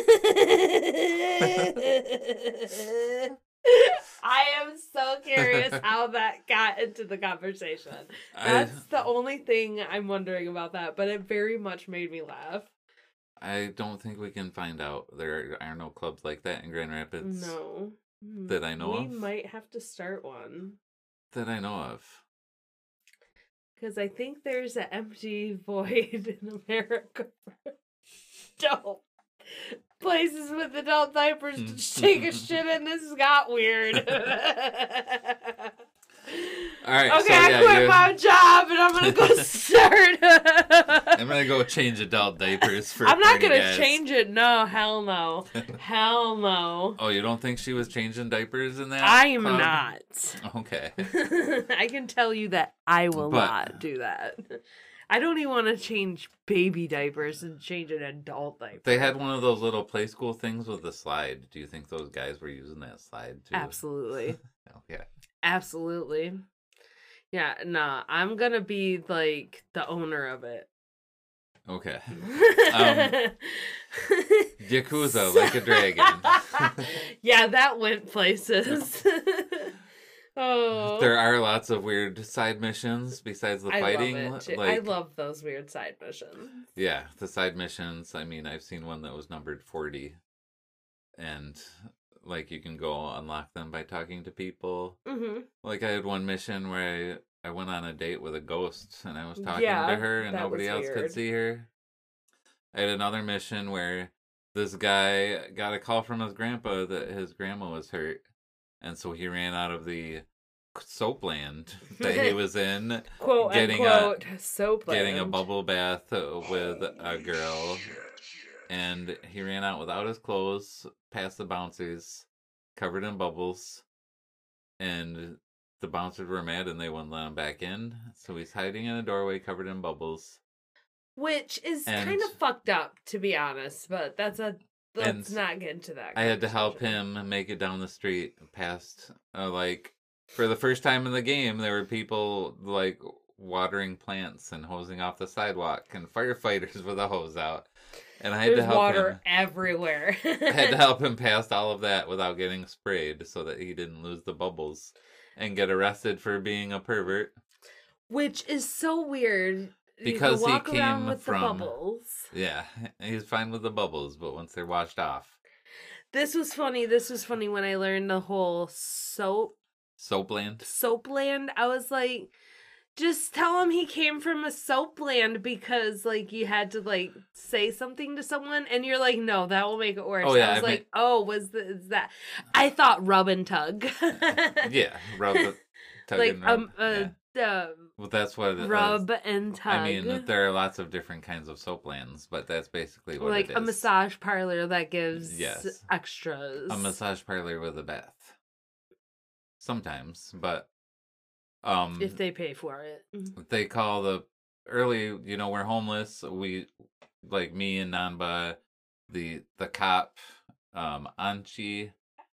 I am so curious how that got into the conversation. That's the only thing I'm wondering about that, but it very much made me laugh. I don't think we can find out. There are no clubs like that in Grand Rapids. No. That I know we of? might have to start one. That I know of. Because I think there's an empty void in America for adult places with adult diapers to take a shit in. This got weird. All right. Okay, so, I yeah, quit my job and I'm gonna go start. I'm gonna go change adult diapers for. I'm not party gonna guys. change it. No, hell no, hell no. Oh, you don't think she was changing diapers in that? I am club? not. Okay. I can tell you that I will But- not do that. I don't even want to change baby diapers and change an adult diaper. They had one of those little play school things with a slide. Do you think those guys were using that slide too? Absolutely. Okay. Absolutely. Yeah, nah, I'm gonna be like the owner of it. Okay. Yakuza like a dragon. Yeah, that went places. Oh. There are lots of weird side missions besides the fighting. I love it, too. Like, I love those weird side missions. yeah, the side missions. I mean, I've seen one that was numbered 40, and like you can go unlock them by talking to people. Mm-hmm. Like I had one mission where I went on a date with a ghost, and I was talking Yeah, to her, and that nobody was else could weird. see her. I had another mission where this guy got a call from his grandpa that his grandma was hurt, and so he ran out of the soap land that he was in, Quote Getting unquote soap getting a land. bubble bath with a girl, and he ran out without his clothes, past the bouncers, covered in bubbles, and the bouncers were mad and they wouldn't let him back in, so he's hiding in a doorway covered in bubbles. Which is And- kind of fucked up, to be honest, but let's And not get into that. I had to help conversation. him make it down the street past, for the first time in the game, there were people, like, watering plants and hosing off the sidewalk, and firefighters with a hose out. And I had to There's help water him. everywhere. I had to help him past all of that without getting sprayed so that he didn't lose the bubbles and get arrested for being a pervert. Which is so weird. Because you he can walk around came with from- the bubbles. Yeah, he's fine with the bubbles, but once they're washed off. This was funny. This was funny when I learned the whole Soapland? soapland. I was like, just tell him he came from a soapland because like you had to like say something to someone and you're like, no, that will make it worse. Oh, yeah, I was I like, oh, is that? I thought rub and tug. Yeah, rub the tug like and rub. Yeah. um Well, that's what it is. rub and tug. I mean, there are lots of different kinds of soaplands, but that's basically what like it is. a massage parlor that gives Yes. extras. A massage parlor with a bath. Sometimes, but if they pay for it. they call the early, we're homeless. We, like me and Nanba, the cop, Anchi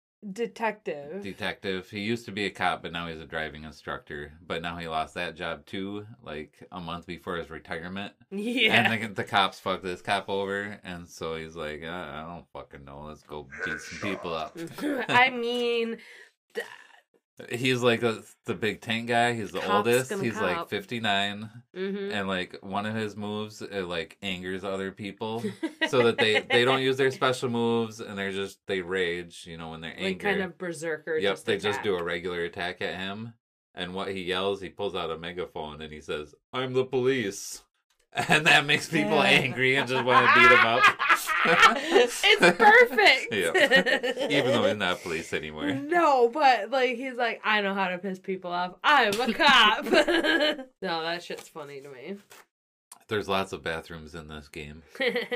detective. He used to be a cop, but now he's a driving instructor. But now he lost that job too, like a month before his retirement. Yeah. And the cops fucked this cop over, and so he's like, I don't fucking know. Let's go beat some people up. I mean, He's like the big tank guy. He's the Cop's oldest. gonna He's like cop. 59, mhm. and like one of his moves like angers other people, so that they don't use their special moves, and they rage. When they're angry. like kind of berserker. Yep, they just do a attack. regular attack at him, and what he yells, he pulls out a megaphone and he says, "I'm the police," and that makes people angry and just want to beat him up. It's perfect. Yeah. Even though he's not police anymore. No, but like he's like, I know how to piss people off. I'm a cop. No, that shit's funny to me. There's lots of bathrooms in this game.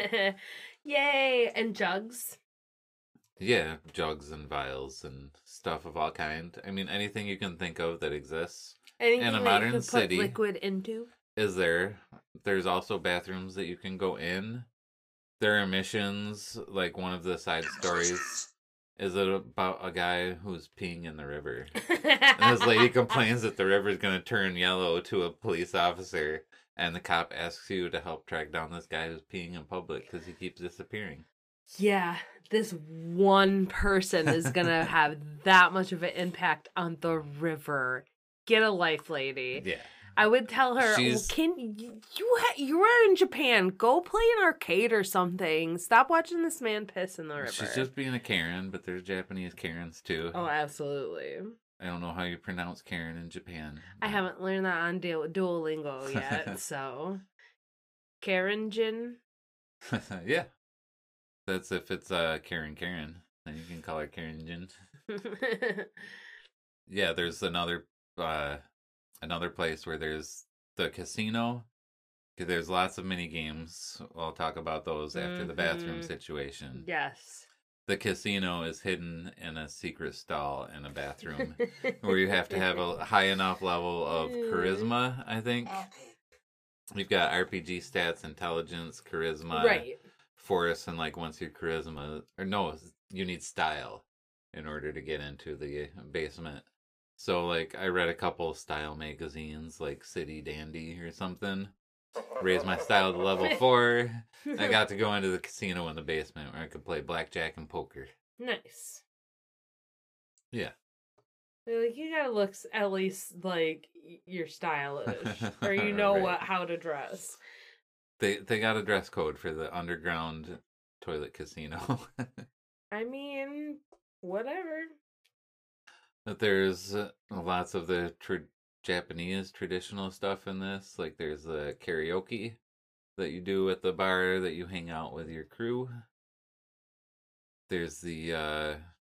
Yay! And jugs. Yeah, jugs and vials and stuff of all kind. I mean, anything you can think of that exists Anything a that modern you could city. put liquid into. is there. There's also bathrooms that you can go in. There are missions, like one of the side stories is it about a guy who's peeing in the river. And this lady complains that the river is going to turn yellow to a police officer, and the cop asks you to help track down this guy who's peeing in public because he keeps disappearing. Yeah, this one person is gonna have that much of an impact on the river. Get a life, lady. Yeah. I would tell her, She's- "Can you are in Japan? Go play an arcade or something. Stop watching this man piss in the river." She's just being a Karen, but there's Japanese Karens too. Oh, absolutely. I don't know how you pronounce Karen in Japan. I haven't learned that on Duolingo yet, so Karenjin. Yeah. That's if it's Karen, then you can call her Karen Jin. Yeah, there's another place where there's the casino. There's lots of mini games. I'll talk about those after the bathroom Mhm. situation. Yes. The casino is hidden in a secret stall in a bathroom where you have to have a high enough level of charisma, I think. You've got RPG stats, intelligence, charisma, Right. force, and like once your charisma, or no, you need style in order to get into the basement. So like I read a couple style magazines like City Dandy or something. Raised my style to level 4. I got to go into the casino in the basement where I could play blackjack and poker. Nice. Yeah. They're like, you gotta look at least like you're stylish, or you know Right. how to dress. They got a dress code for the underground toilet casino. I mean, whatever. But there's lots of the Japanese traditional stuff in this. Like there's the karaoke that you do at the bar that you hang out with your crew. There's the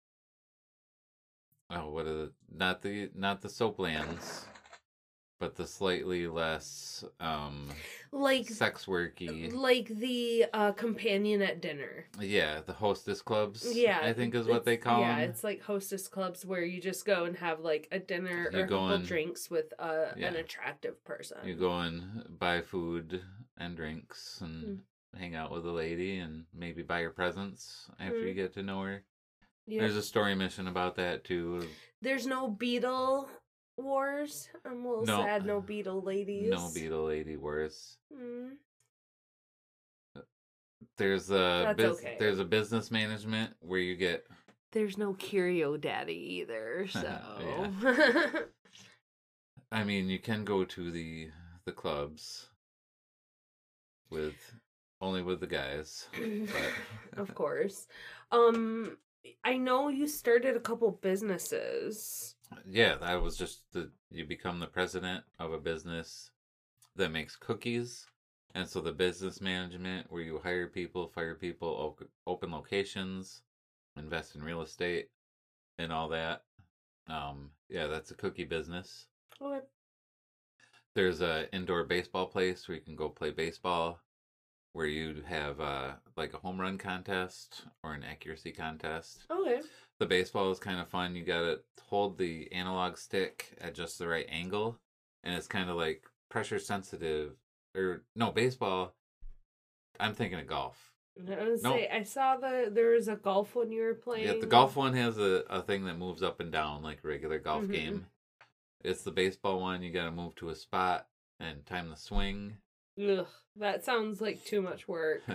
what are the not the soaplands, but the slightly less Like sex worky. like the companion at dinner. Yeah, the hostess clubs. Yeah, I think is what they it's- call Yeah, them. it's like hostess clubs where you just go and have like a dinner You or a go couple in- drinks with an yeah. attractive person. You go and buy food and drinks Hmm. and hang out with a lady and maybe buy her presents after you get to know her. Yeah. There's a story mission about that too. There's no beetle wars. I'm a little No. sad. No beetle ladies. No Beetle Lady Wars. Mm. There's That's okay. there's a business management where you get There's no curio daddy either. So. I mean you can go to the clubs with only with the guys. But Of course. I know you started a couple businesses. yeah, that was just you become the president of a business that makes cookies. And so the business management where you hire people, fire people, open locations, invest in real estate and all that. Yeah, that's a cookie business. What? There's a indoor baseball place where you can go play baseball, where you have like a home run contest or an accuracy contest. Okay. The baseball is kind of fun. You gotta hold the analog stick at just the right angle, and it's kind of like pressure sensitive. Or no, baseball. I'm thinking of golf. I was No. say I saw there was a golf one you were playing. Yeah, the golf one has a thing that moves up and down like a regular golf Mhm. game. It's the baseball one. You gotta move to a spot and time the swing. Ugh, that sounds like too much work.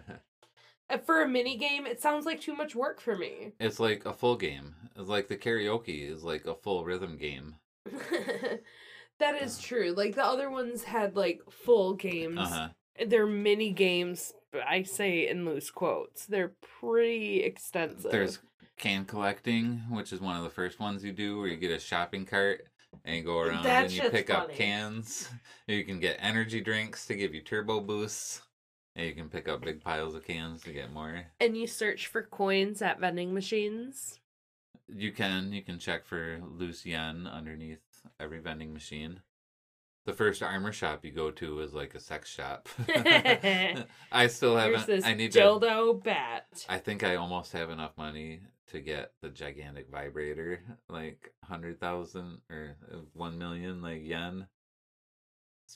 For a mini game, it sounds like too much work for me. It's like a full game. It's like the karaoke is like a full rhythm game. That is true. Like the other ones had like full games. Uh-huh. They're mini games, but I say in loose quotes. They're pretty extensive. There's can collecting, which is one of the first ones you do, where you get a shopping cart and you go around That and you shit's pick up funny. cans. You can get energy drinks to give you turbo boosts. And you can pick up big piles of cans to get more. And you search for coins at vending machines. You can check for loose yen underneath every vending machine. The first armor shop you go to is like a sex shop. I still Here's haven't. this I need dildo bat. I think I almost have enough money to get the gigantic vibrator, like 100,000 or 1 million, like yen.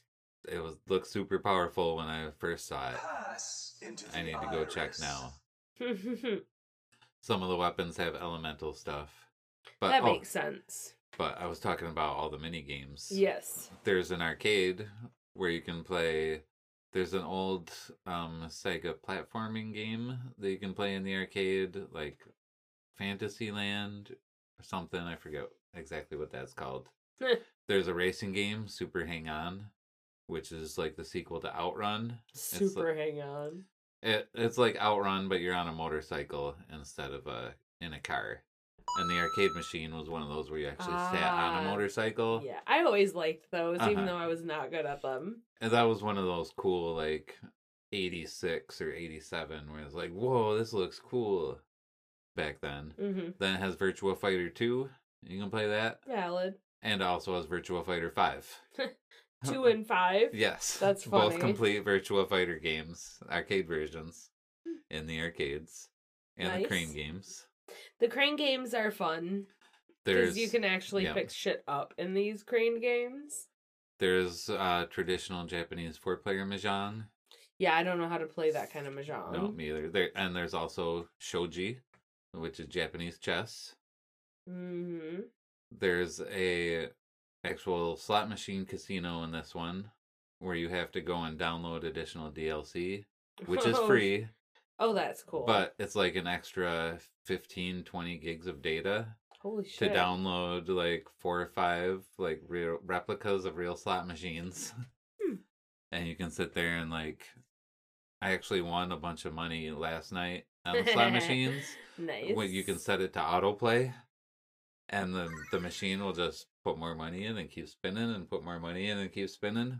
it was looked super powerful when I first saw it. Pass into I the need to go check iris. now. Some of the weapons have elemental stuff. But That makes sense. but I was talking about all the mini games. Yes. There's an arcade where you can play. There's an old Sega platforming game that you can play in the arcade, like Fantasyland or something. I forget exactly what that's called. There's a racing game, Super Hang On, which is like the sequel to Outrun. Super hang on. It's like Outrun, but you're on a motorcycle instead of in a car. And the arcade machine was one of those where you actually sat on a motorcycle. Yeah, I always liked those, even Uh-huh. though I was not good at them. And that was one of those cool, like, 86 or 87, where it's like, whoa, this looks cool back then. Mm-hmm. Then it has Virtua Fighter 2. You can play that. Valid. And it also has Virtua Fighter 5. 2 and 5. Yes. That's Both funny. complete Virtua Fighter games, arcade versions, in the arcades. And the Nice. crane games. The crane games are fun. There's Because you can actually yeah. pick shit up in these crane games. There's traditional Japanese 4-player mahjong. Yeah, I don't know how to play that kind of mahjong. No, me either. And there's also shogi, which is Japanese chess. Mm-hmm. There's a actual slot machine casino in this one, where you have to go and download additional DLC, which is free, Oh, that's cool. but it's like an extra 15, 20 gigs of data Holy to shit. download like 4 or 5 like real replicas of real slot machines. And you can sit there and like, I actually won a bunch of money last night on the slot machines. Nice. When you can set it to autoplay, and then the machine will just put more money in and keep spinning and put more money in and keep spinning.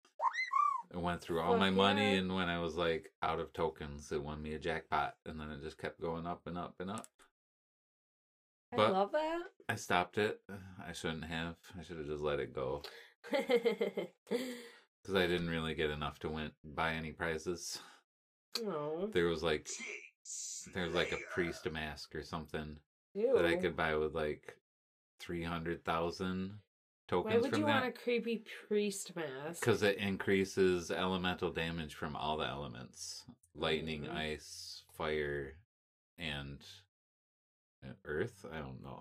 It went through all Fuck my money, yeah. and when I was like out of tokens, it won me a jackpot, and then it just kept going up and up and up. I but- love that. I stopped it. I shouldn't have. I should have just let it go because I didn't really get enough to buy any prizes. Oh, There's like a priest mask or something ew. that I could buy with like 300,000 tokens Why would from you that. want a creepy priest mask? Because it increases elemental damage from all the elements: lightning, Mhm. ice, fire, and earth. I don't know.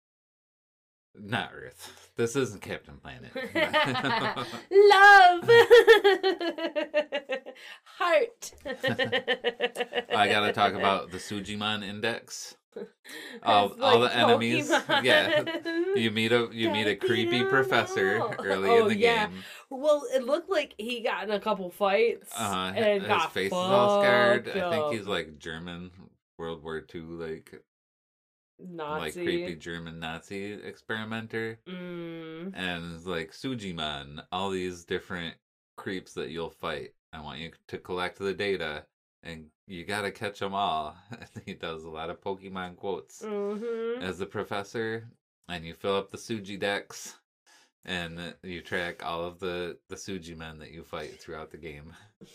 Not Earth. This isn't Captain Planet. Love, heart. I gotta talk about the Sujimon Index. All It's the enemies. Pokemon. Yeah, you meet a Gotta beat creepy 'em professor all. early Oh, in the yeah. game. Well, it looked like he got in a couple fights and His got face is all scarred. fucked I think up. he's like German World War II, like Nazi. creepy German Nazi experimenter. Mm. And it's like Sujimon, all these different creeps that you'll fight. I want you to collect the data, and you gotta catch them all. He does a lot of Pokemon quotes Mm-hmm. as the professor, and you fill up the Suji decks, and you track all of the Sujimon that you fight throughout the game.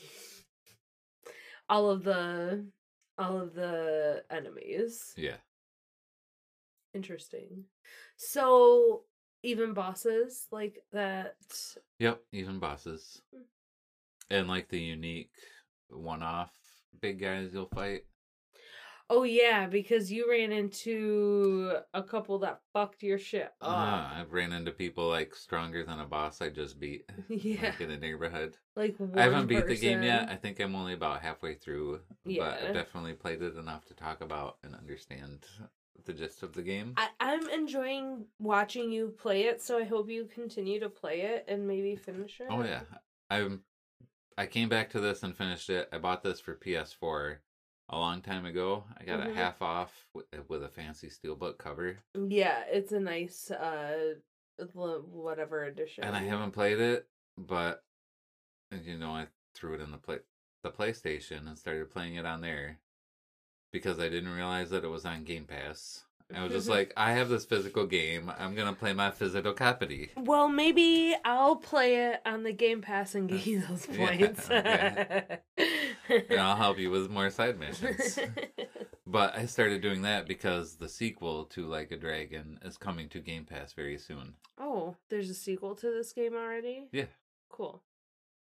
All of the enemies. Yeah. Interesting. So even bosses like that. Yep, even bosses. And like the unique one-off big guys you'll fight. Oh yeah, because you ran into a couple that fucked your shit up. I've ran into people like stronger than a boss I just beat. Yeah, Like in a neighborhood. like I haven't one beat the game yet. person. I think I'm only about halfway through. But Yeah. I've definitely played it enough to talk about and understand the gist of the game. I'm enjoying watching you play it, so I hope you continue to play it and maybe finish it. Oh yeah. I came back to this and finished it. I bought this for PS4 a long time ago. I got Mhm. it half off with a fancy steelbook cover. Yeah, it's a nice whatever edition. And I haven't played it, but I threw it in the PlayStation and started playing it on there because I didn't realize that it was on Game Pass. I was just like, I have this physical game. I'm gonna play my physical copy. Well, maybe I'll play it on the Game Pass and give you those Yeah, points. okay. And I'll help you with more side missions. But I started doing that because the sequel to Like a Dragon is coming to Game Pass very soon. Oh, there's a sequel to this game already? Yeah. Cool.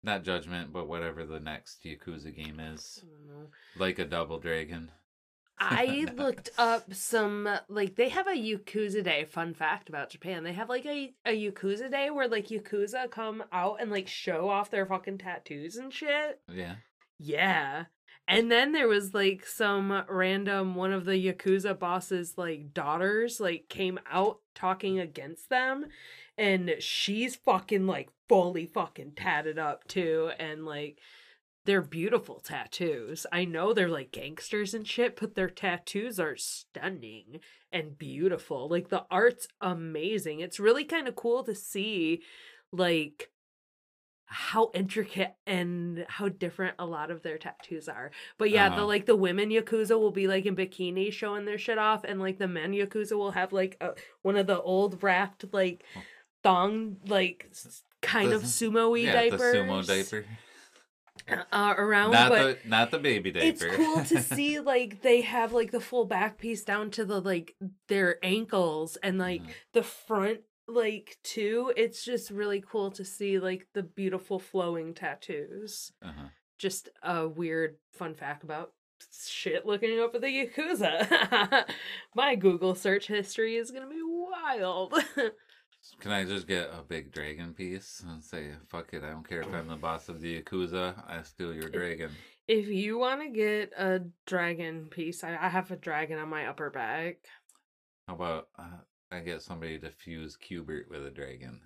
Not Judgment, but whatever the next Yakuza game is. I don't know. Like a Double Dragon. I looked up some, like, they have a Yakuza Day. Fun fact about Japan. They have, like, a Yakuza Day where, like, Yakuza come out and, like, show off their fucking tattoos and shit. Yeah. Yeah. And then there was, like, some random, one of the Yakuza boss's, like, daughters, like, came out talking against them. And she's fucking, like, fully fucking tatted up, too. And, like, they're beautiful tattoos. I know they're like gangsters and shit, but their tattoos are stunning and beautiful. Like the art's amazing. It's really kind of cool to see like how intricate and how different a lot of their tattoos are. But yeah, the women Yakuza will be like in bikinis showing their shit off, and like the men Yakuza will have like one of the old wrapped like thong like kind of sumo-y diapers. The sumo diaper. Around, not the baby diaper. It's cool to see like they have like the full back piece down to the like their ankles and like the front like too. It's just really cool to see like the beautiful flowing tattoos. Just a weird fun fact about shit looking up at the Yakuza. My Google search history is gonna be wild. Can I just get a big dragon piece and say, fuck it, I don't care if I'm the boss of the Yakuza, I steal your dragon. If you want to get a dragon piece, I have a dragon on my upper back. How about I get somebody to fuse Cubert with a dragon?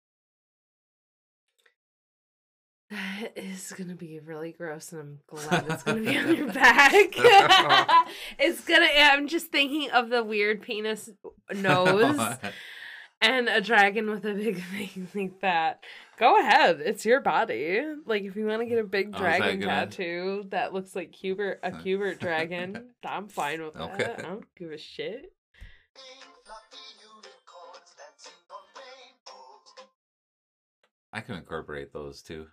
That is going to be really gross, and I'm glad it's going to be on your back. I'm just thinking of the weird penis nose. And a dragon with a big thing like that. Go ahead. It's your body. Like, if you want to get a big dragon tattoo that looks like a Cubert dragon, I'm fine with that. I don't give a shit. I can incorporate those too.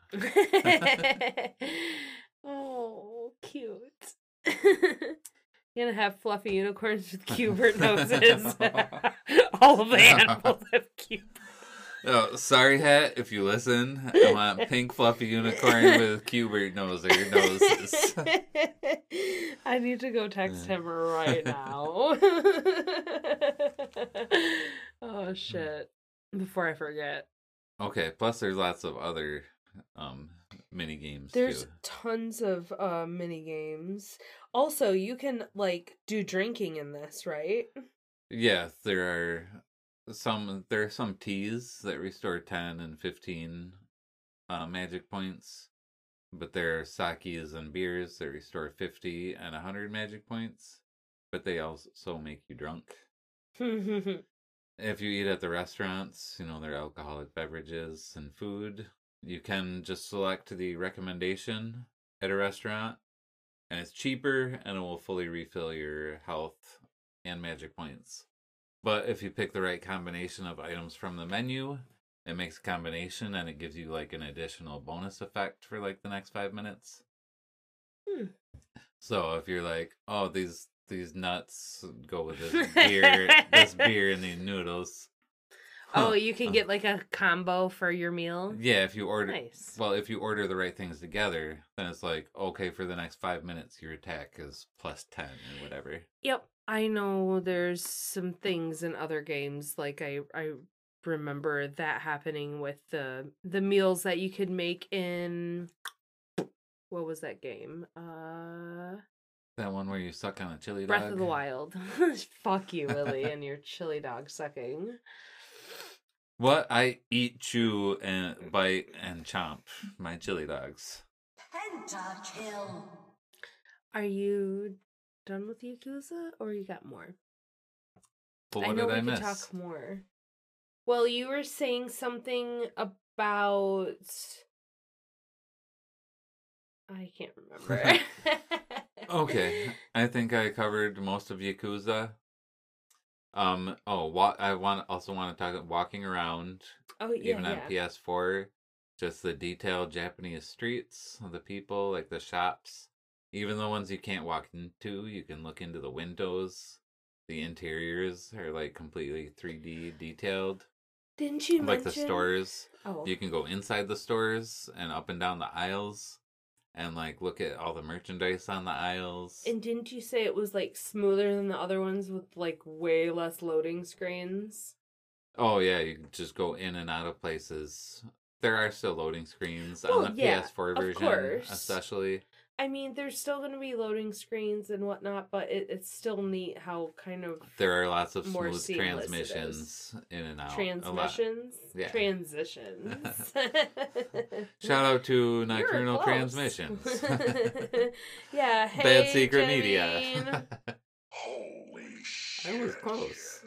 Oh, cute. You're gonna have fluffy unicorns with Cubert noses. All of the animals have Cubert. Oh, sorry, Hat, if you listen. I want pink fluffy unicorn with Cubert noses. I need to go text him right now. Oh shit! Before I forget. Okay. Plus, there's lots of other mini games. There's too. tons of mini games. Also, you can like do drinking in this, right? Yes, there are some teas that restore 10 and 15 magic points, but there are sakes and beers that restore 50 and 100 magic points, but they also make you drunk. If you eat at the restaurants, there are alcoholic beverages and food. You can just select the recommendation at a restaurant, and it's cheaper, and it will fully refill your health and magic points. But if you pick the right combination of items from the menu, it makes a combination, and it gives you like an additional bonus effect for like the next 5 minutes. So if you're like, oh, these nuts go with this beer and these noodles. Oh, you can get like a combo for your meal? Yeah, if you order Nice. Well, if you order the right things together, then it's like, okay, for the next 5 minutes your attack is plus 10 or whatever. Yep. I know there's some things in other games, like I remember that happening with the meals that you could make in what was that game? That one where you suck on a chili dog? Breath of the Wild. Fuck you, Willie, and your chili dog sucking. What? I eat, chew, and bite, and chomp my chili dogs. Pentakill. Are you done with Yakuza, or you got more? But what I know did I we miss? could talk more. Well, you were saying something about... I can't remember. Okay, I think I covered most of Yakuza. I also want to talk about walking around. Oh yeah, even on PS4, just the detailed Japanese streets, the people, like the shops, even the ones you can't walk into, you can look into the windows. The interiors are like completely 3D detailed. Didn't you like mention the stores. Oh, You can go inside the stores and up and down the aisles and like look at all the merchandise on the aisles. and didn't you say it was like smoother than the other ones with like way less loading screens? Oh yeah, you can just go in and out of places. There are still loading screens Well, on the yeah, PS4 of version, course. especially. I mean, there's still going to be loading screens and whatnot, but it's still neat how kind of There are lots of more smooth seamless it transmissions in and out. A lot. transmissions, Yeah. transitions. Shout out to You were Nocturnal close. Transmissions. Yeah, hey, Bad Secret Jane. Media. Holy shit. I was close.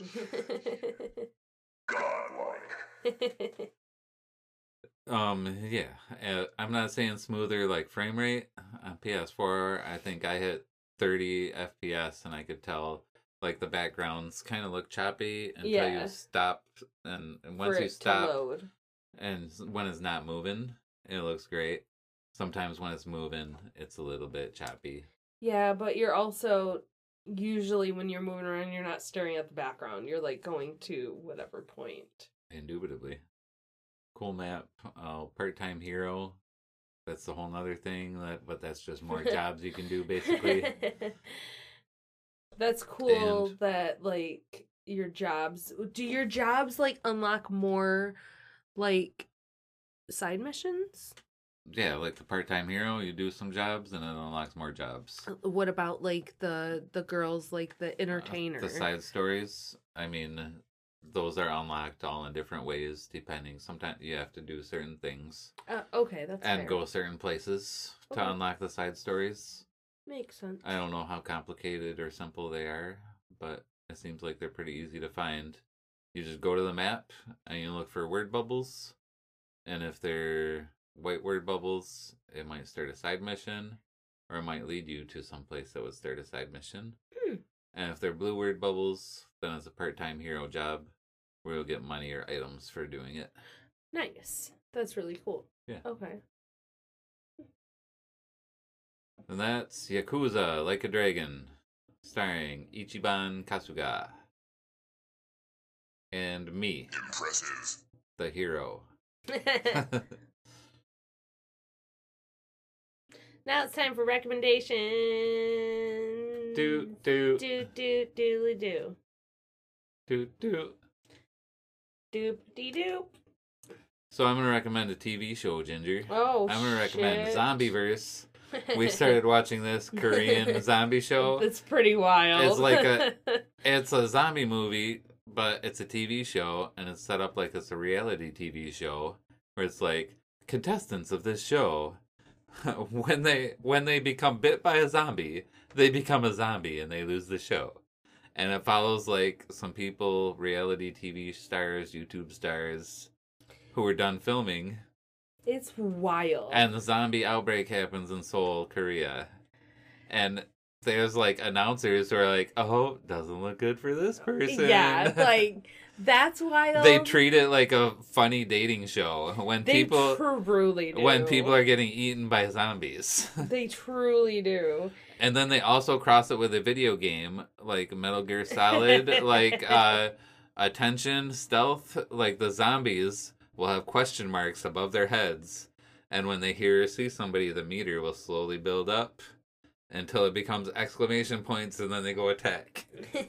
Godlike. Yeah. I'm not saying smoother like frame rate on PS4. I think I hit 30 FPS and I could tell like the backgrounds kind of look choppy until Yeah. you stop, and For once you it to stop load. and when it's not moving, it looks great. Sometimes when it's moving, it's a little bit choppy. Yeah, but you're also usually when you're moving around, you're not staring at the background. You're like going to whatever point. Indubitably. Cool map. Part-time hero. That's a whole nother thing. But that's just more jobs you can do, basically. That's cool And- that like your jobs. Do your jobs like unlock more like side missions? Yeah, like the part-time hero, you do some jobs and it unlocks more jobs. What about like the girls like the entertainer? The side stories, I mean, those are unlocked all in different ways depending. Sometimes you have to do certain things Okay, that's and fair. go certain places to Okay. unlock the side stories. Makes sense. I don't know how complicated or simple they are, but it seems like they're pretty easy to find. You just go to the map and you look for word bubbles, and if they're white word bubbles, it might start a side mission, or it might lead you to some place that would start a side mission. And if they're blue word bubbles, then it's a part-time hero job where you'll get money or items for doing it. Nice. That's really cool. Yeah. Okay. And that's Yakuza Like a Dragon, starring Ichiban Kasuga. And me, Impressive. the hero. Now it's time for recommendations. do. Doodly do. Do. Doop dee doop. So I'm going to recommend a TV show, Ginger. Oh, I'm going to recommend shit. Zombieverse. We started watching this Korean zombie show. That's pretty wild. It's like it's a zombie movie, but it's a TV show, and it's set up like it's a reality TV show where it's like contestants of this show, when they become bit by a zombie, they become a zombie and they lose the show. And it follows like some people, reality TV stars, YouTube stars, who are done filming, It's wild. and the zombie outbreak happens in Seoul, Korea. And there's like announcers who are like, "Oh, doesn't look good for this person." Yeah, like that's wild. they treat it like a funny dating show when They people truly do. when people are getting eaten by zombies. They truly do. And then they also cross it with a video game like Metal Gear Solid, like attention, stealth, like the zombies will have question marks above their heads, and when they hear or see somebody, the meter will slowly build up until it becomes exclamation points, and then they go attack.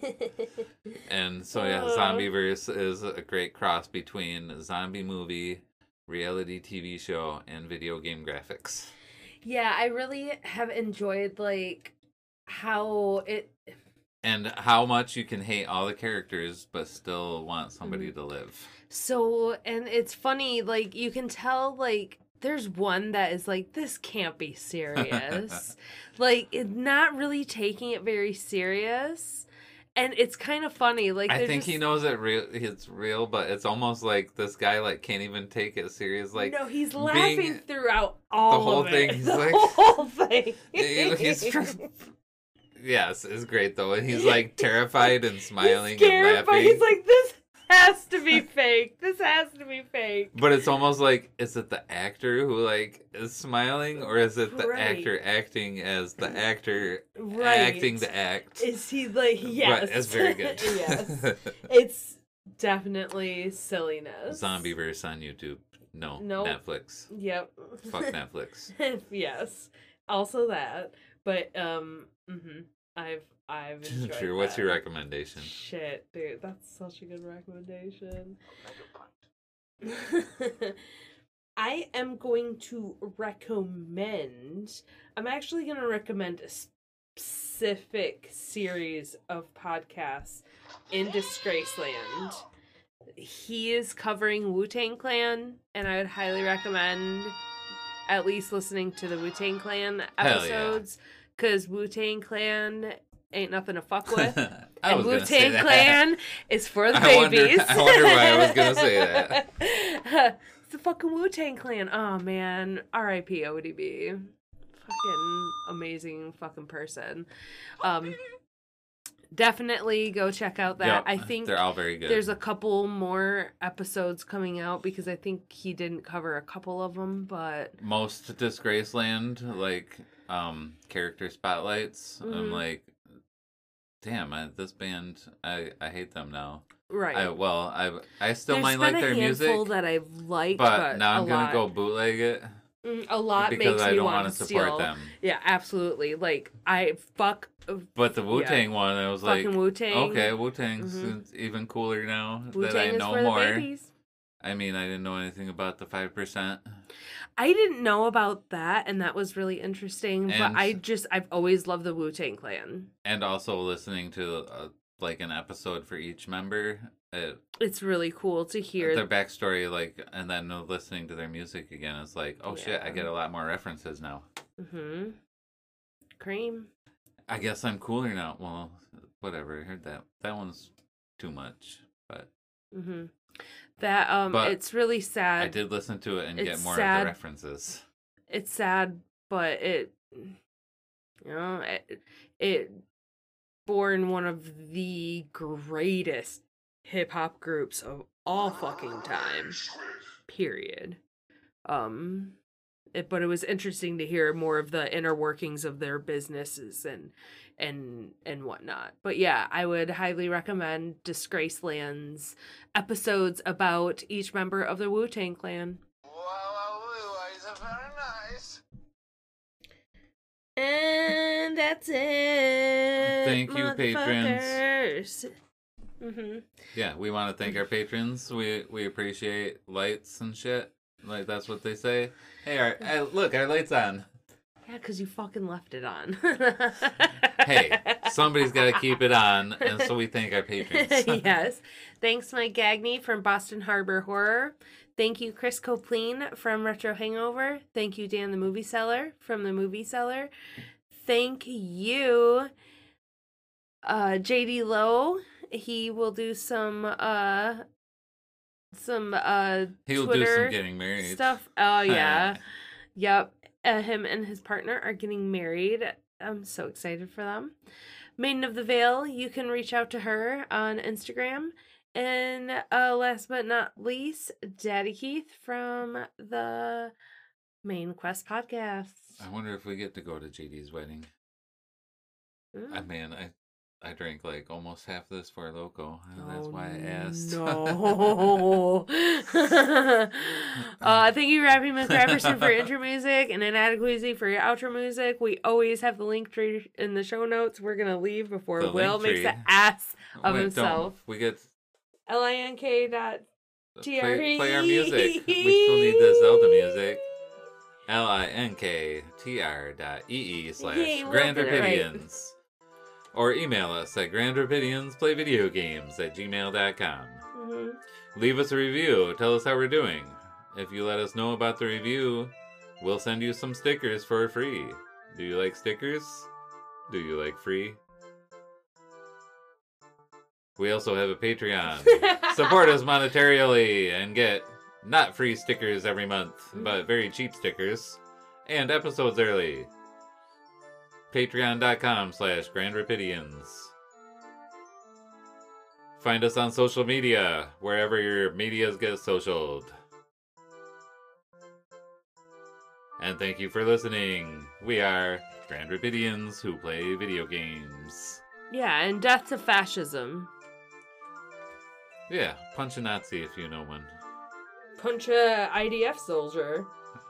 And so yeah, Zombieverse is a great cross between zombie movie, reality TV show, and video game graphics. Yeah, I really have enjoyed like how it. And how much you can hate all the characters but still want somebody to live. So, and it's funny, like, you can tell, like, there's one that is like, this can't be serious. Like, it's not really taking it very serious. And it's kind of funny. Like, I they're think just... he knows it's real, but it's almost like this guy like can't even take it serious. Like no, he's laughing being- throughout all the whole of thing, it. he's The like- whole thing. he's yes, it's great though, and he's like terrified and smiling He's and scared, but laughing. he's like, this has to be fake. This has to be fake. But it's almost like, is it the actor who like is smiling, or is it the Right. actor acting as the actor Right. acting to act? Is he like, yes. But it's very good. Yes. It's definitely silliness. Zombieverse on YouTube. No, Nope. Netflix. Yep. Fuck Netflix. Yes. Also that. But I've enjoyed Drew, what's that. your recommendation? Shit, dude, that's such a good recommendation. I am going to recommend. I'm actually going to recommend a specific series of podcasts in Disgraceland. He is covering Wu-Tang Clan, and I would highly recommend at least listening to the Wu-Tang Clan Hell yeah. episodes, because Wu-Tang Clan ain't nothing to fuck with. I was And gonna say Wu-Tang that. Clan is for the I wonder- babies. I wonder why I was gonna say that. It's the fucking Wu-Tang Clan. Oh man, R.I.P. ODB. Fucking amazing fucking person. Definitely go check out that. Yep, I think they're all very good. there's a couple more episodes coming out because I think he didn't cover a couple of them, but Most Disgraceland, like, character spotlights. I'm Mhm. like, damn, this band, I hate them now. right. I still There's might like been their a handful music, that I've liked, but now I'm a gonna lot, go bootleg it a lot because makes I me don't want want to to support steal. them. Yeah, absolutely. Like But the Wu-Tang one, I was like, fucking Wu-Tang. okay, Wu-Tang's Mhm. even cooler now that Wu-Tang I is know for more. the babies. I mean, I didn't know anything about the 5%. I didn't know about that, and that was really interesting. And- But I've always loved the Wu-Tang Clan. And also listening to like an episode for each member, It's really cool to hear. their backstory, like, and then listening to their music again. It's like, oh shit, I Yeah. get a lot more references now. Mm-hmm. Cream. I guess I'm cooler now. Well, whatever. I heard that one's too much, but Mm-hmm. That But it's really sad. I did listen to it and get It's more of sad. the references. It's sad, but it born one of the greatest hip hop groups of all fucking time. Period. But it was interesting to hear more of the inner workings of their businesses and whatnot. But yeah, I would highly recommend Disgraceland's episodes about each member of the Wu-Tang Clan. Is it very nice? And that's it. Thank you, patrons. motherfuckers. Mm-hmm. Yeah, we want to thank our patrons. We appreciate lights and shit. Like, that's what they say. Hey, look, our light's on. Yeah, because you fucking left it on. Hey, somebody's got to keep it on, and so we thank our patrons. Yes. Thanks, Mike Gagney from Boston Harbor Horror. Thank you, Chris Copleen from Retro Hangover. Thank you, Dan the Movie Seller from The Movie Seller. Thank you, JD Lowe. He will do some He'll Twitter do some getting married stuff. Oh yeah. Yep. Him and his partner are getting married. I'm so excited for them. Maiden of the Veil, you can reach out to her on Instagram. And last but not least, Daddy Keith from the Main Quest podcast. I wonder if we get to go to JD's wedding. Mm. I mean, I drank like almost half this for Loco. That's why I asked. No. Thank you, Rappy McRapperson, for intro music and Inadequacy for your outro music. We always have the link tree in the show notes. We're going to leave before The Will link makes tree. an ass of Wait, himself. don't. We get LINK.TRE. play our music. We still need the Zelda music. LINKTR.ee/Grand Yay, Will did it right. Rapidians. Or email us at grandrapidiansplayvideogames@gmail.com. Mhm. Leave us a review. Tell us how we're doing. If you let us know about the review, we'll send you some stickers for free. Do you like stickers? Do you like free? We also have a Patreon. Support us monetarily and get not free stickers every month, but very cheap stickers. And episodes early. Patreon.com/GrandRapidians. Find us on social media, wherever your medias get socialed. And thank you for listening. We are Grand Rapidians who play video games. Yeah, and death to fascism. Yeah, punch a Nazi if you know one. Punch a IDF soldier.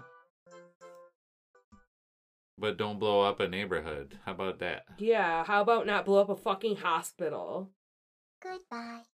But don't blow up a neighborhood. How about that? Yeah, how about not blow up a fucking hospital? Goodbye.